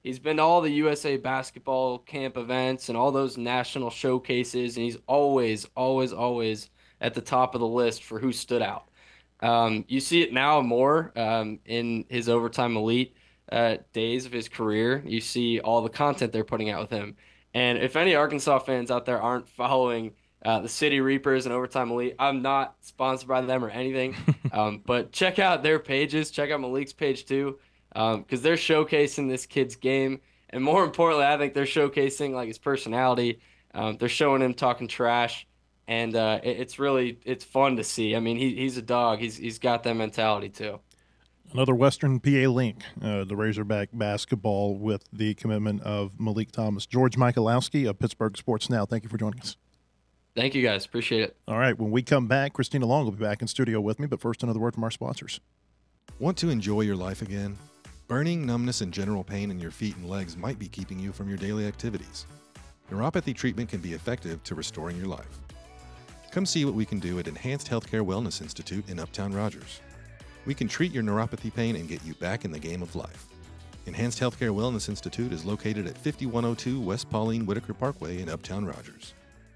He's been to all the U S A basketball camp events and all those national showcases, and he's always, always, always at the top of the list for who stood out. Um, you see it now more um, in his overtime elite uh, days of his career. You see all the content they're putting out with him. And if any Arkansas fans out there aren't following uh, the City Reapers and Overtime Elite, I'm not sponsored by them or anything, um, but check out their pages. Check out Malik's page too, because um, they're showcasing this kid's game. And more importantly, I think they're showcasing like his personality. Um, they're showing him talking trash. And uh, it, it's really it's fun to see. I mean, he he's a dog. He's he's got that mentality too. Another Western P A link, uh, the Razorback basketball with the commitment of Malik Thomas. George Michalowski of Pittsburgh Sports Now, thank you for joining us. Thank you, guys. Appreciate it. All right, when we come back, Christina Long will be back in studio with me, but first another word from our sponsors. Want to enjoy your life again? Burning, numbness, and general pain in your feet and legs might be keeping you from your daily activities. Neuropathy treatment can be effective to restoring your life. Come see what we can do at Enhanced Healthcare Wellness Institute in Uptown Rogers. We can treat your neuropathy pain and get you back in the game of life. Enhanced Healthcare Wellness Institute is located at fifty-one oh two West Pauline Whitaker Parkway in Uptown Rogers.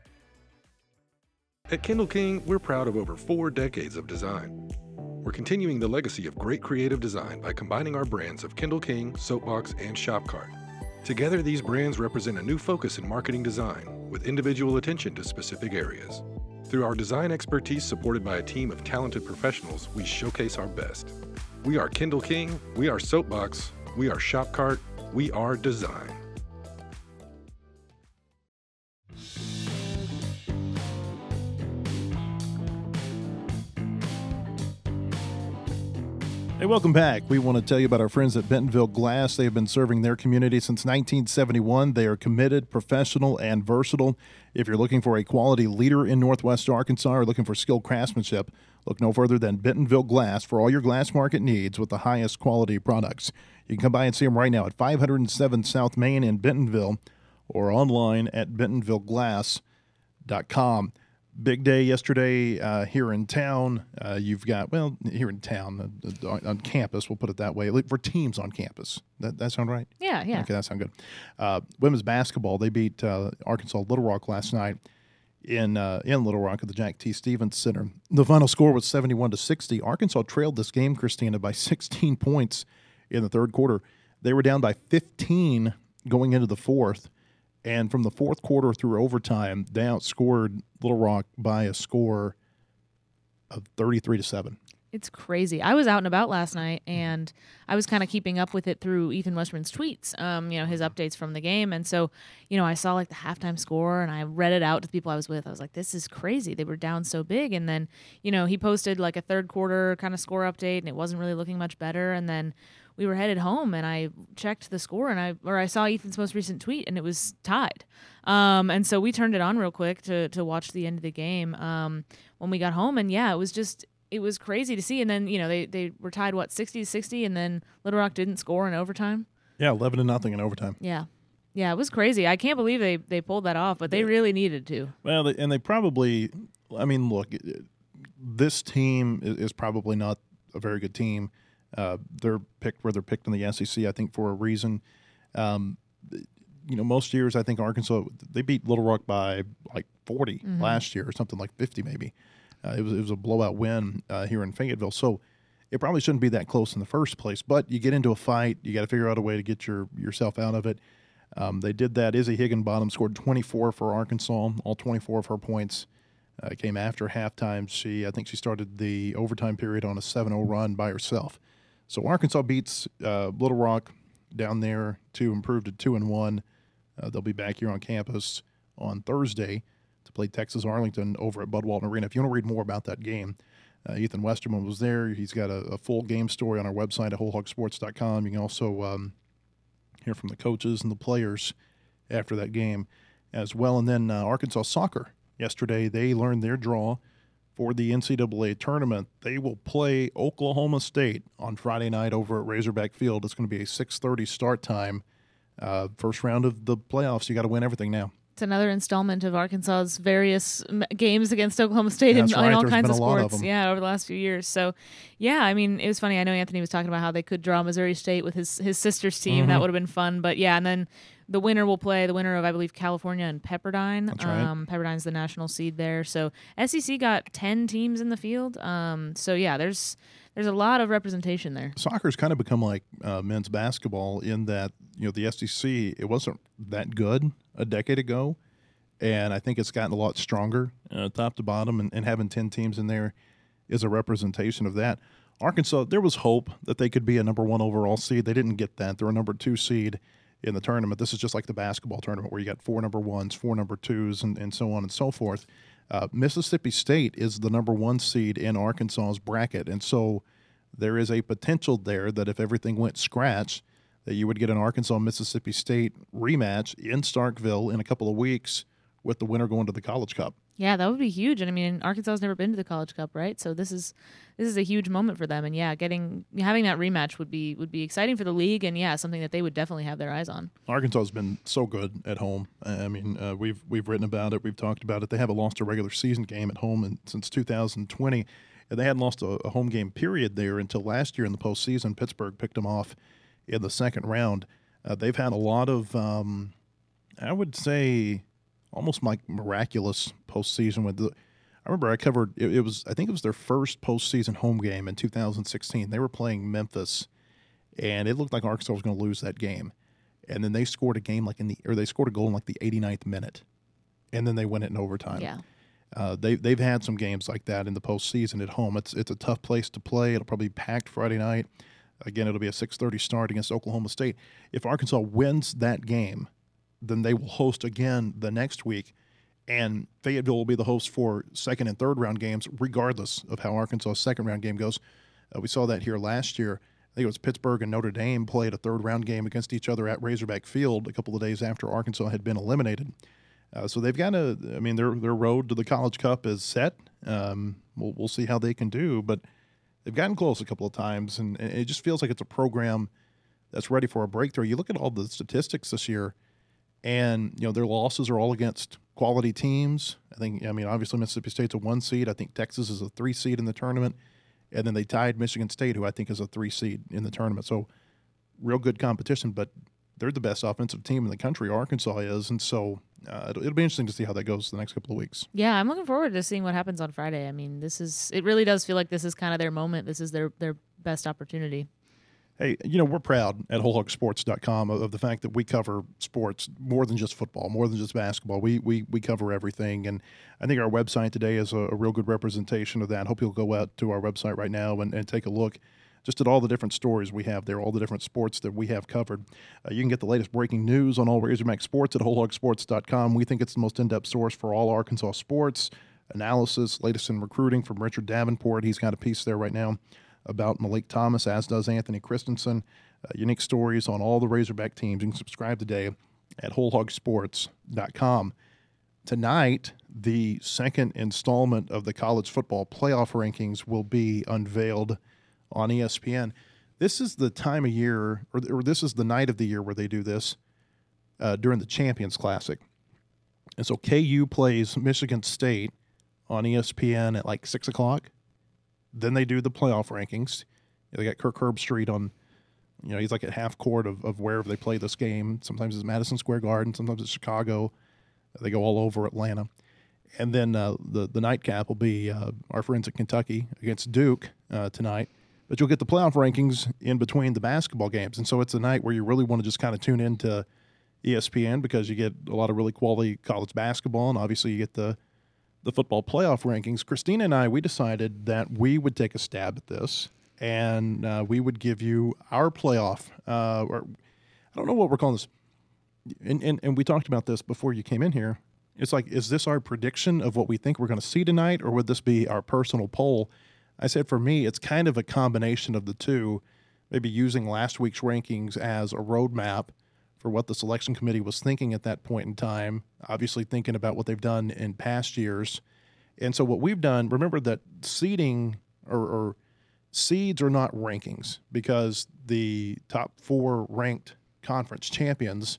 At Kindle King, we're proud of over four decades of design. We're continuing the legacy of great creative design by combining our brands of Kindle King, Soapbox, and Shopcart. Together, these brands represent a new focus in marketing design with individual attention to specific areas. Through our design expertise supported by a team of talented professionals, we showcase our best. We are Kindle King, we are Soapbox, we are Shopcart, we are design. Hey, welcome back. We want to tell you about our friends at Bentonville Glass. They have been serving their community since nineteen seventy-one. They are committed, professional, and versatile. If you're looking for a quality leader in Northwest Arkansas or looking for skilled craftsmanship, look no further than Bentonville Glass for all your glass market needs with the highest quality products. You can come by and see them right now at five oh seven South Main in Bentonville or online at bentonville glass dot com. Big day yesterday uh, here in town. Uh, you've got, well, here in town, uh, on, on campus, we'll put it that way, for teams on campus. That that sound right? Yeah, yeah. Okay, that sound good. Uh, women's basketball, they beat uh, Arkansas Little Rock last night in uh, in Little Rock at the Jack T. Stevens Center. The final score was seventy-one to sixty. Arkansas trailed this game, Christina, by sixteen points in the third quarter. They were down by fifteen going into the fourth. And from the fourth quarter through overtime, they outscored Little Rock by a score of thirty-three to seven. It's crazy. I was out and about last night, and I was kind of keeping up with it through Ethan Westman's tweets, um, you know, his updates from the game. And so, you know, I saw like the halftime score, and I read it out to the people I was with. I was like, this is crazy. They were down so big. And then, you know, he posted like a third quarter kind of score update, and it wasn't really looking much better. And then we were headed home, and I checked the score, and I or I saw Ethan's most recent tweet, and it was tied. Um, and so we turned it on real quick to to watch the end of the game um, when we got home, and yeah, it was just it was crazy to see. And then you know they they were tied what sixty to sixty, and then Little Rock didn't score in overtime. Yeah, eleven to nothing in overtime. Yeah, yeah, it was crazy. I can't believe they they pulled that off, but they really needed to. Well, they, and they probably, I mean, look, this team is, is probably not a very good team. Uh, they're picked where they're picked in the S E C, I think, for a reason. Um, you know, most years, I think Arkansas, they beat Little Rock by like forty mm-hmm. last year or something like fifty maybe. Uh, it was it was a blowout win uh, here in Fayetteville. So it probably shouldn't be that close in the first place. But you get into a fight, you got to figure out a way to get your yourself out of it. Um, they did that. Izzy Higginbottom scored twenty-four for Arkansas. All twenty-four of her points uh, came after halftime. She, I think she started the overtime period on a seven oh run by herself. So Arkansas beats uh, Little Rock down there to improve to two and one. Uh, they'll be back here on campus on Thursday to play Texas Arlington over at Bud Walton Arena. If you want to read more about that game, uh, Ethan Westerman was there. He's got a, a full game story on our website at whole hog sports dot com. You can also um, hear from the coaches and the players after that game as well. And then uh, Arkansas soccer yesterday, they learned their draw for the N C double A tournament. They will play Oklahoma State on Friday night over at Razorback Field. It's going to be a six thirty start time. Uh, first round of the playoffs, you got to win everything now. It's another installment of Arkansas's various m- games against Oklahoma State in, That's right. in all There's kinds been of a lot of sports. them. Yeah, over the last few years. So, yeah, I mean, it was funny. I know Anthony was talking about how they could draw Missouri State with his his sister's team. Mm-hmm. That would have been fun. But yeah, and then the winner will play the winner of, I believe, California and Pepperdine. That's right. Um, Pepperdine's the national seed there. So S E C got ten teams in the field. Um, so yeah, there's there's a lot of representation there. Soccer's kind of become like uh, men's basketball in that, you know, the S E C, it wasn't that good a decade ago, and I think it's gotten a lot stronger uh, top to bottom, and, and having ten teams in there is a representation of that. Arkansas, there was hope that they could be a number one overall seed. They didn't get that. They're a number two seed in the tournament. This is just like the basketball tournament where you got four number ones, four number twos, and, and so on and so forth. Uh, Mississippi State is the number one seed in Arkansas's bracket, and so there is a potential there that if everything went scratch, that you would get an Arkansas-Mississippi State rematch in Starkville in a couple of weeks with the winner going to the College Cup. Yeah, that would be huge. And I mean, Arkansas's never been to the College Cup, right? So this is this is a huge moment for them. And yeah, getting having that rematch would be would be exciting for the league, and yeah, something that they would definitely have their eyes on. Arkansas has been so good at home. I mean, uh, we've we've written about it, we've talked about it. They haven't lost a regular season game at home in, since two thousand twenty, and they hadn't lost a, a home game period there until last year in the postseason. Pittsburgh picked them off in the second round. Uh, they've had a lot of, um, I would say, almost like miraculous postseason. With the, I remember I covered it, it was I think it was their first postseason home game in two thousand sixteen. They were playing Memphis, and it looked like Arkansas was going to lose that game. And then they scored a game like in the or they scored a goal in like the eighty-ninth minute, and then they win it in overtime. Yeah. Uh, they they've had some games like that in the postseason at home. It's it's a tough place to play. It'll probably be packed Friday night. Again, it'll be a six thirty start against Oklahoma State. If Arkansas wins that game, then they will host again the next week, and Fayetteville will be the host for second and third round games, regardless of how Arkansas' second round game goes. Uh, we saw that here last year. I think it was Pittsburgh and Notre Dame played a third round game against each other at Razorback Field a couple of days after Arkansas had been eliminated. Uh, so they've got a, I mean, their their road to the College Cup is set. Um, we'll we'll see how they can do, but they've gotten close a couple of times, and, and it just feels like it's a program that's ready for a breakthrough. You look at all the statistics this year, and you know their losses are all against quality teams. I think, I mean, obviously Mississippi State's a one seed. I think Texas is a three seed in the tournament, and then they tied Michigan State, who I think is a three seed in the tournament. So real good competition, but they're the best offensive team in the country. Arkansas is, and so uh, it'll, it'll be interesting to see how that goes the next couple of weeks. Yeah, I'm looking forward to seeing what happens on Friday. I mean, this is it really does feel like this is kind of their moment. This is their their best opportunity. Hey, you know, we're proud at whole hog sports dot com of, of the fact that we cover sports more than just football, more than just basketball. We we we cover everything, and I think our website today is a, a real good representation of that. Hope you'll go out to our website right now and, and take a look just at all the different stories we have there, all the different sports that we have covered. Uh, you can get the latest breaking news on all Razorback sports at whole hog sports dot com. We think it's the most in-depth source for all Arkansas sports, analysis, latest in recruiting from Richard Davenport. He's got a piece there right now about Malik Thomas, as does Anthony Christensen. Uh, unique stories on all the Razorback teams. You can subscribe today at whole hog sports dot com. Tonight, the second installment of the college football playoff rankings will be unveiled on E S P N. This is the time of year, or, or this is the night of the year where they do this uh, during the Champions Classic. And so K U plays Michigan State on E S P N at like six o'clock. Then they do the playoff rankings. They got Kirk Herbstreit on, you know, he's like at half court of, of wherever they play this game. Sometimes it's Madison Square Garden, sometimes it's Chicago. They go all over Atlanta. And then uh, the, the nightcap will be uh, our friends at Kentucky against Duke uh, tonight. But you'll get the playoff rankings in between the basketball games. And so it's a night where you really want to just kind of tune into E S P N because you get a lot of really quality college basketball, and obviously you get the the football playoff rankings. Christina and I, we decided that we would take a stab at this, and uh, we would give you our playoff, uh, or I don't know what we're calling this. And, and, and we talked about this before you came in here. It's like, is this our prediction of what we think we're going to see tonight, or would this be our personal poll? I said for me, it's kind of a combination of the two, maybe using last week's rankings as a roadmap for what the selection committee was thinking at that point in time, obviously thinking about what they've done in past years. And so what we've done, remember that seeding or, or seeds are not rankings because the top four ranked conference champions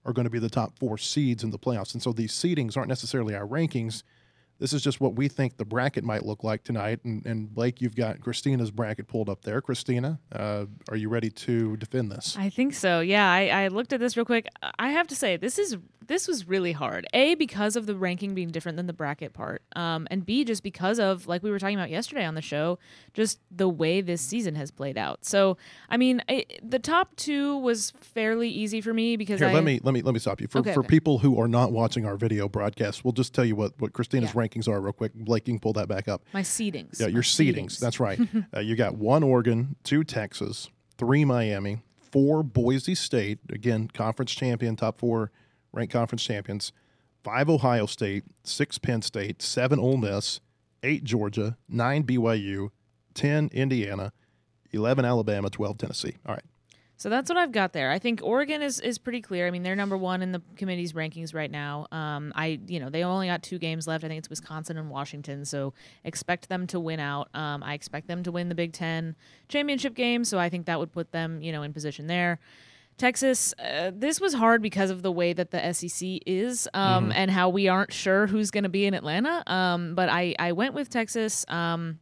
are going to be the top four seeds in the playoffs. And so these seedings aren't necessarily our rankings. This is just what we think the bracket might look like tonight. And, and Blake, you've got Christina's bracket pulled up there. Christina, uh, are you ready to defend this? I think so. Yeah, I, I looked at this real quick. I have to say, this is this was really hard. A, because of the ranking being different than the bracket part, um, and B, just because of, like we were talking about yesterday on the show, just the way this season has played out. So, I mean, I, the top two was fairly easy for me because Here, I let me let me let me stop you for Okay, for okay. people who are not watching our video broadcast. We'll just tell you what what Christina's Yeah. rankings are real quick. Blake, you can pull that back up. my seedings. Yeah, my your seedings. That's right. uh, you got one Oregon, two Texas, three Miami, four Boise State, again, conference champion, top four ranked conference champions, five Ohio State, six Penn State, seven Ole Miss, eight Georgia, nine B Y U, ten Indiana, eleven Alabama, twelve Tennessee. All right. So that's what I've got there. I think Oregon is, is pretty clear. I mean, they're number one in the committee's rankings right now. Um, I you know they only got two games left. I think it's Wisconsin and Washington. So expect them to win out. Um, I expect them to win the Big Ten championship game. So I think that would put them you know in position there. Texas, uh, this was hard because of the way that the S E C is um, and how we aren't sure who's going to be in Atlanta. Um, but I I went with Texas. Um,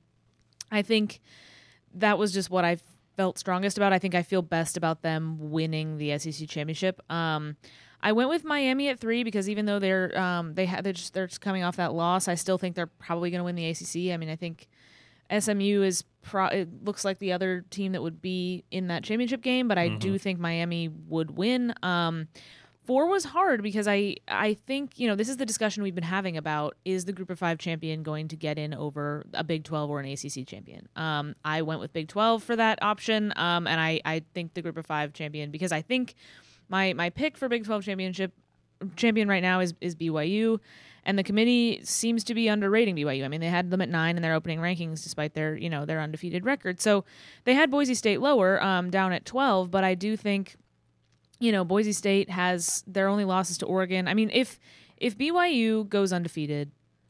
I think that was just what I felt strongest about. I think I feel best about them winning the S E C championship. Um, I went with Miami at three because even though they're um, they ha- they're just they're just coming off that loss, I still think they're probably going to win the A C C. I mean, I think S M U is pro- it looks like the other team that would be in that championship game, but I do think Miami would win. Um, Four was hard because I, I think, you know, this is the discussion we've been having about, is the Group of Five champion going to get in over a Big twelve or an A C C champion? Um, I went with Big twelve for that option, um, and I, I think the Group of Five champion, because I think my my pick for Big twelve championship champion right now is, is B Y U, and the committee seems to be underrating B Y U. I mean, they had them at nine in their opening rankings despite their, you know, their undefeated record. So they had Boise State lower, um, down at twelve, but I do think, you know, Boise State has their only losses to Oregon. I mean, if if B Y U goes undefeated,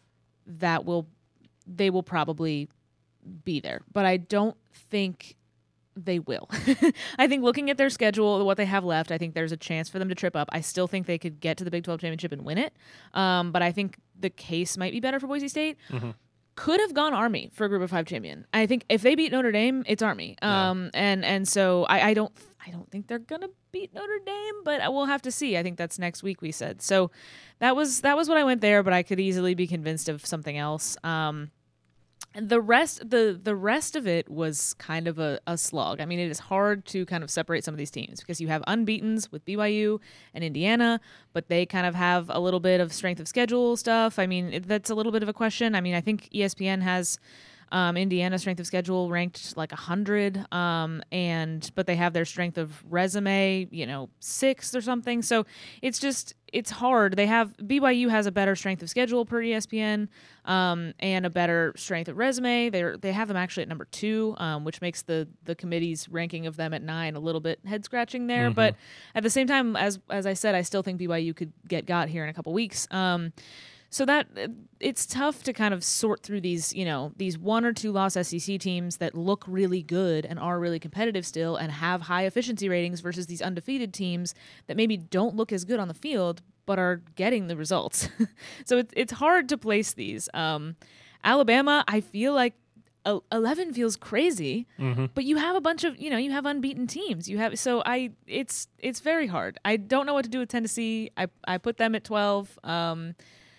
that will they will probably be there. But I don't think they will. I think looking at their schedule, what they have left, I think there's a chance for them to trip up. I still think they could get to the Big twelve championship and win it. Um, but I think the case might be better for Boise State. Mm-hmm. Could have gone Army for a Group of Five champion. I think if they beat Notre Dame, it's Army. Um, yeah. and and so I, I don't I don't think they're gonna beat Notre Dame, but we'll have to see. I think that's next week, we said. So that was that was what I went there, but I could easily be convinced of something else. Um, and the rest the the rest of it was kind of a, a slog. I mean, it is hard to kind of separate some of these teams because you have unbeatens with B Y U and Indiana, but they kind of have a little bit of strength of schedule stuff. I mean, it, that's a little bit of a question. I mean, I think E S P N has Um, Indiana strength of schedule ranked like one hundred, um, and but they have their strength of resume, you know, sixth or something. So it's just it's hard. They have B Y U has a better strength of schedule per E S P N, um, and a better strength of resume. They they have them actually at number two, um, which makes the the committee's ranking of them at nine a little bit head scratching there. Mm-hmm. But at the same time, as as I said, I still think B Y U could get got here in a couple weeks. Um, So that it's tough to kind of sort through these, you know, these one or two loss S E C teams that look really good and are really competitive still and have high efficiency ratings versus these undefeated teams that maybe don't look as good on the field but are getting the results. So it's it's hard to place these. Um, Alabama, I feel like eleven feels crazy, mm-hmm. but you have a bunch of, you know, you have unbeaten teams. You have so I it's it's very hard. I don't know what to do with Tennessee. I I put them at twelve. Um,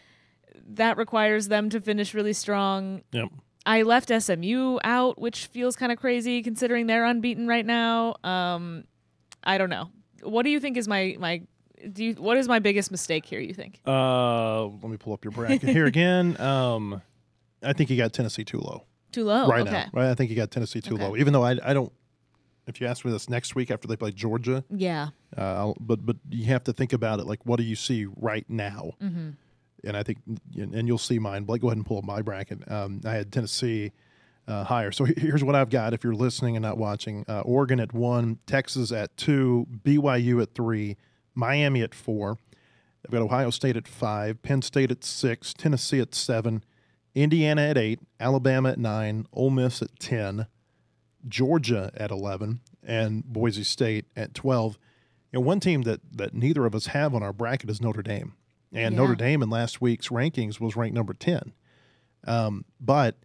That requires them to finish really strong. Yep. I left S M U out, which feels kind of crazy considering they're unbeaten right now. Um, I don't know. What do you think is my my? Do you what is my biggest mistake here? You think? Uh, let me pull up your bracket here again. Um, I think you got Tennessee too low. Too low. Right okay. now. Right. I think you got Tennessee too okay. low. Even though I I don't. If you ask me this next week after they play Georgia. Yeah. Uh, I'll, but but you have to think about it. Like, what do you see right now? Mm-hmm. And I think, and you'll see mine. Blake, go ahead and pull up my bracket. Um, I had Tennessee uh, higher. So here's what I've got. If you're listening and not watching, uh, Oregon at one, Texas at two, B Y U at three, Miami at four. I've got Ohio State at five, Penn State at six, Tennessee at seven, Indiana at eight, Alabama at nine, Ole Miss at ten, Georgia at eleven, and Boise State at twelve. You know, one team that that neither of us have on our bracket is Notre Dame, and Yeah. Notre Dame in last week's rankings was ranked number ten. Um, but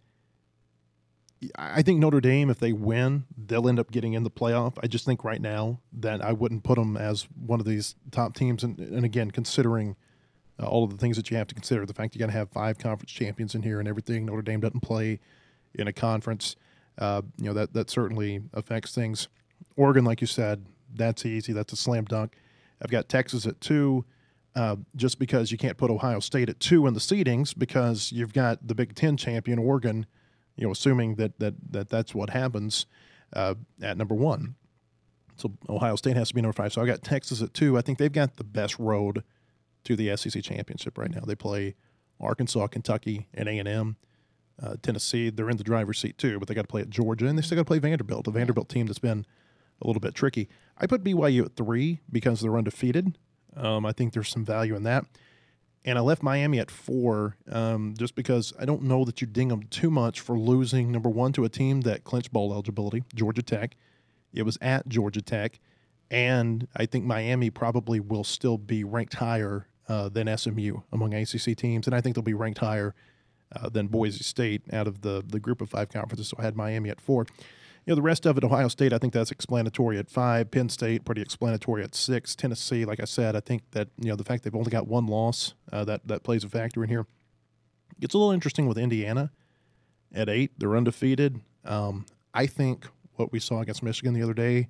I think Notre Dame, if they win, they'll end up getting in the playoff. I just think right now that I wouldn't put them as one of these top teams. And, and again, considering uh, all of the things that you have to consider, the fact you got to have five conference champions in here and everything. Notre Dame doesn't play in a conference. Uh, you know, that, that certainly affects things. Oregon, like you said, that's easy. That's a slam dunk. I've got Texas at two. Uh, just because you can't put Ohio State at two in the seedings because you've got the Big Ten champion, Oregon, you know, assuming that that, that that's what happens uh, at number one. So Ohio State has to be number five. So I got Texas at two. I think they've got the best road to the S E C championship right now. They play Arkansas, Kentucky, and A and M. Uh, Tennessee, they're in the driver's seat too, but they got to play at Georgia, and they still got to play Vanderbilt, a Vanderbilt team that's been a little bit tricky. I put B Y U at three because they're undefeated. Um, I think there's some value in that. And I left Miami at four um, just because I don't know that you ding them too much for losing, number one, to a team that clinched bowl eligibility, Georgia Tech. It was at Georgia Tech. And I think Miami probably will still be ranked higher uh, than S M U among A C C teams. And I think they'll be ranked higher uh, than Boise State out of the, the group of five conferences. So I had Miami at four. You know, the rest of it, Ohio State, I think that's explanatory at five. Penn State, pretty explanatory at six. Tennessee, like I said, I think that, you know, the fact they've only got one loss, uh, that, that plays a factor in here. Gets a little interesting with Indiana at eight. They're undefeated. Um, I think what we saw against Michigan the other day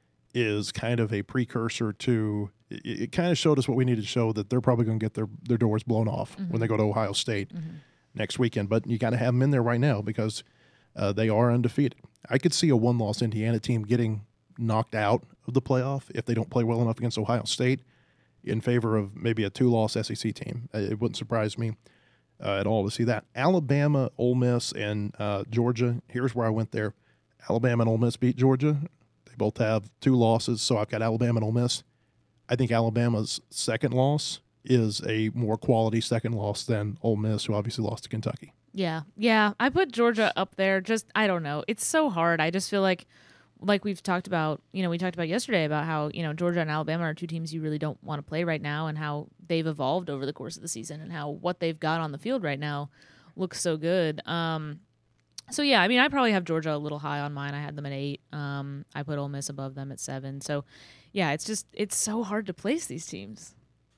is kind of a precursor to it, it kind of showed us what we needed to show, that they're probably going to get their, their doors blown off mm-hmm. when they go to Ohio State mm-hmm. next weekend. But you got to have them in there right now because uh, they are undefeated. I could see a one-loss Indiana team getting knocked out of the playoff if they don't play well enough against Ohio State in favor of maybe a two-loss S E C team. It wouldn't surprise me uh, at all to see that. Alabama, Ole Miss, and uh, Georgia, here's where I went there. Alabama and Ole Miss beat Georgia. They both have two losses, so I've got Alabama and Ole Miss. I think Alabama's second loss is a more quality second loss than Ole Miss, who obviously lost to Kentucky. Yeah, yeah. I put Georgia up there. Just, I don't know. It's so hard. I just feel like, like we've talked about, you know, we talked about yesterday about how, you know, Georgia and Alabama are two teams you really don't want to play right now and how they've evolved over the course of the season and how what they've got on the field right now looks so good. Um, so, yeah, I mean, I probably have Georgia a little high on mine. I had them at eight. Um, I put Ole Miss above them at seven. So, yeah, it's just, it's so hard to place these teams.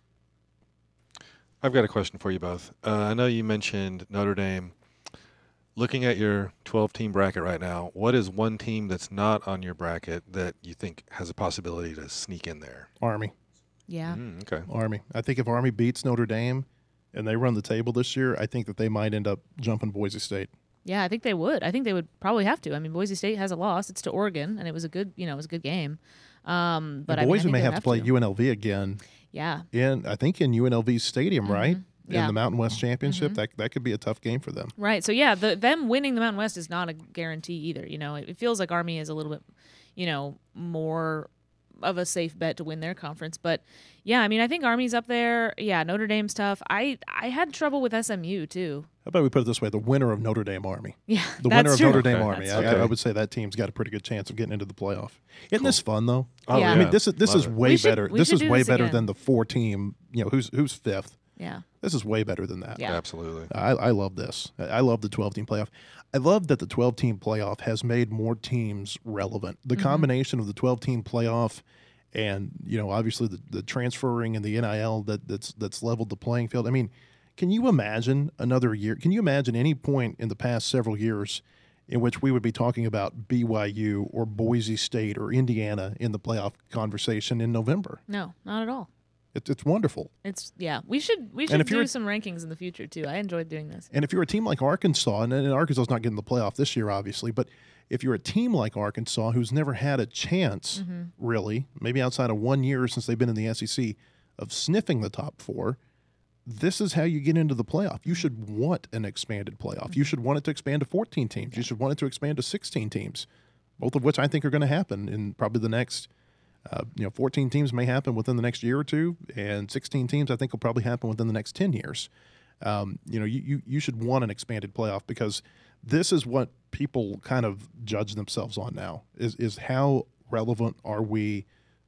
I've got a question for you both. Uh, I know you mentioned Notre Dame. Looking at your twelve-team bracket right now, what is one team that's not on your bracket that you think has a possibility to sneak in there? Army. Yeah. Mm, okay. Army. I think if Army beats Notre Dame and they run the table this year, I think that they might end up jumping Boise State. Yeah, I think they would. I think they would probably have to. I mean, Boise State has a loss. It's to Oregon, and it was a good, you know, it was a good game. Um, but and I Boise mean, I may think have they to play to. U N L V again. Yeah. In I think in U N L V's stadium, Mm-hmm. right? Yeah. In the Mountain West Championship, Mm-hmm. that that could be a tough game for them. Right. So yeah, the them winning the Mountain West is not a guarantee either. You know, it, it feels like Army is a little bit, you know, more of a safe bet to win their conference. But yeah, I mean, I think Army's up there. Yeah, Notre Dame's tough. I I had trouble with S M U too. How about we put it this way: the winner of Notre Dame Army. Yeah, the that's winner of true. Notre Dame Okay. Army. That's I, true. I would say that team's got a pretty good chance of getting into the playoff. Isn't Cool. this fun though? Oh, Yeah. I mean, this is this Love is it. way We should- better. we This should is do way this better again. than the four team. You know, who's who's fifth. Yeah. This is way better than that. Yeah. Absolutely. I, I love this. I I love the twelve-team playoff. I love that the twelve-team playoff has made more teams relevant. The Mm-hmm. combination of the twelve-team playoff and, you know, obviously the, the transferring and the N I L that, that's that's leveled the playing field. I mean, can you imagine another year? Can you imagine any point in the past several years in which we would be talking about B Y U or Boise State or Indiana in the playoff conversation in November? No, not at all. It, it's wonderful. It's yeah. We should we And should if you're do a- some rankings in the future too. I enjoyed doing this. And if you're a team like Arkansas, and, and Arkansas's not getting the playoff this year, obviously, but if you're a team like Arkansas who's never had a chance, Mm-hmm. really, maybe outside of one year since they've been in the S E C, of sniffing the top four, this is how you get into the playoff. You should want an expanded playoff. You should want it to expand to fourteen teams. You should want it to expand to sixteen teams, both of which I think are going to happen in probably the next Uh, you know, fourteen teams may happen within the next year or two, and sixteen teams I think will probably happen within the next ten years. Um, you know, you, you you should want an expanded playoff because this is what people kind of judge themselves on now is is how relevant are we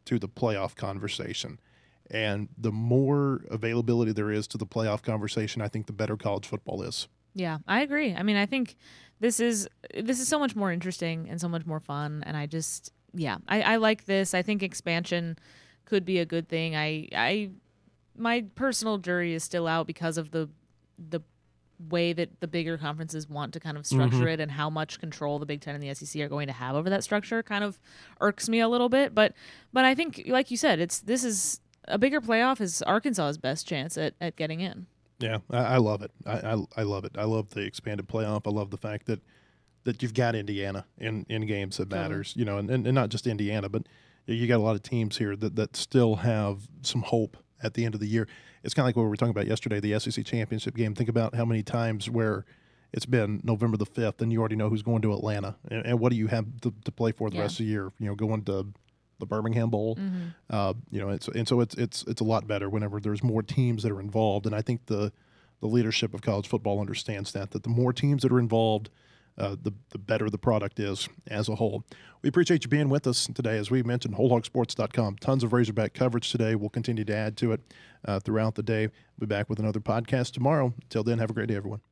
to the playoff conversation. And the more availability there is to the playoff conversation, I think the better college football is. Yeah, I agree. I mean, I think this is this is so much more interesting and so much more fun. And I just, yeah, I, I like this. I think expansion could be a good thing. I, I, my personal jury is still out because of the the way that the bigger conferences want to kind of structure Mm-hmm. it, and how much control the Big Ten and the S E C are going to have over that structure kind of irks me a little bit. But but I think, like you said, it's this is a bigger playoff is Arkansas's best chance at, at getting in. Yeah, I, I love it. I, I I love it. I love the expanded playoff. I love the fact that that you've got Indiana in, in games that Totally. matters. You know, and, and, and not just Indiana, but you got a lot of teams here that, that still have some hope at the end of the year. It's kind of like what we were talking about yesterday, the S E C championship game. Think about how many times where it's been November the fifth, and you already know who's going to Atlanta, and, and what do you have to, to play for the Yeah. rest of the year? You know, going to the Birmingham Bowl. Mm-hmm. Uh, you know, it's and so it's it's it's a lot better whenever there's more teams that are involved, and I think the the leadership of college football understands that that the more teams that are involved, uh, the the better the product is as a whole. We appreciate you being with us today. As we mentioned, whole hog sports dot com, tons of Razorback coverage today. We'll continue to add to it uh, throughout the day. We'll be back with another podcast tomorrow. Until then, have a great day, everyone.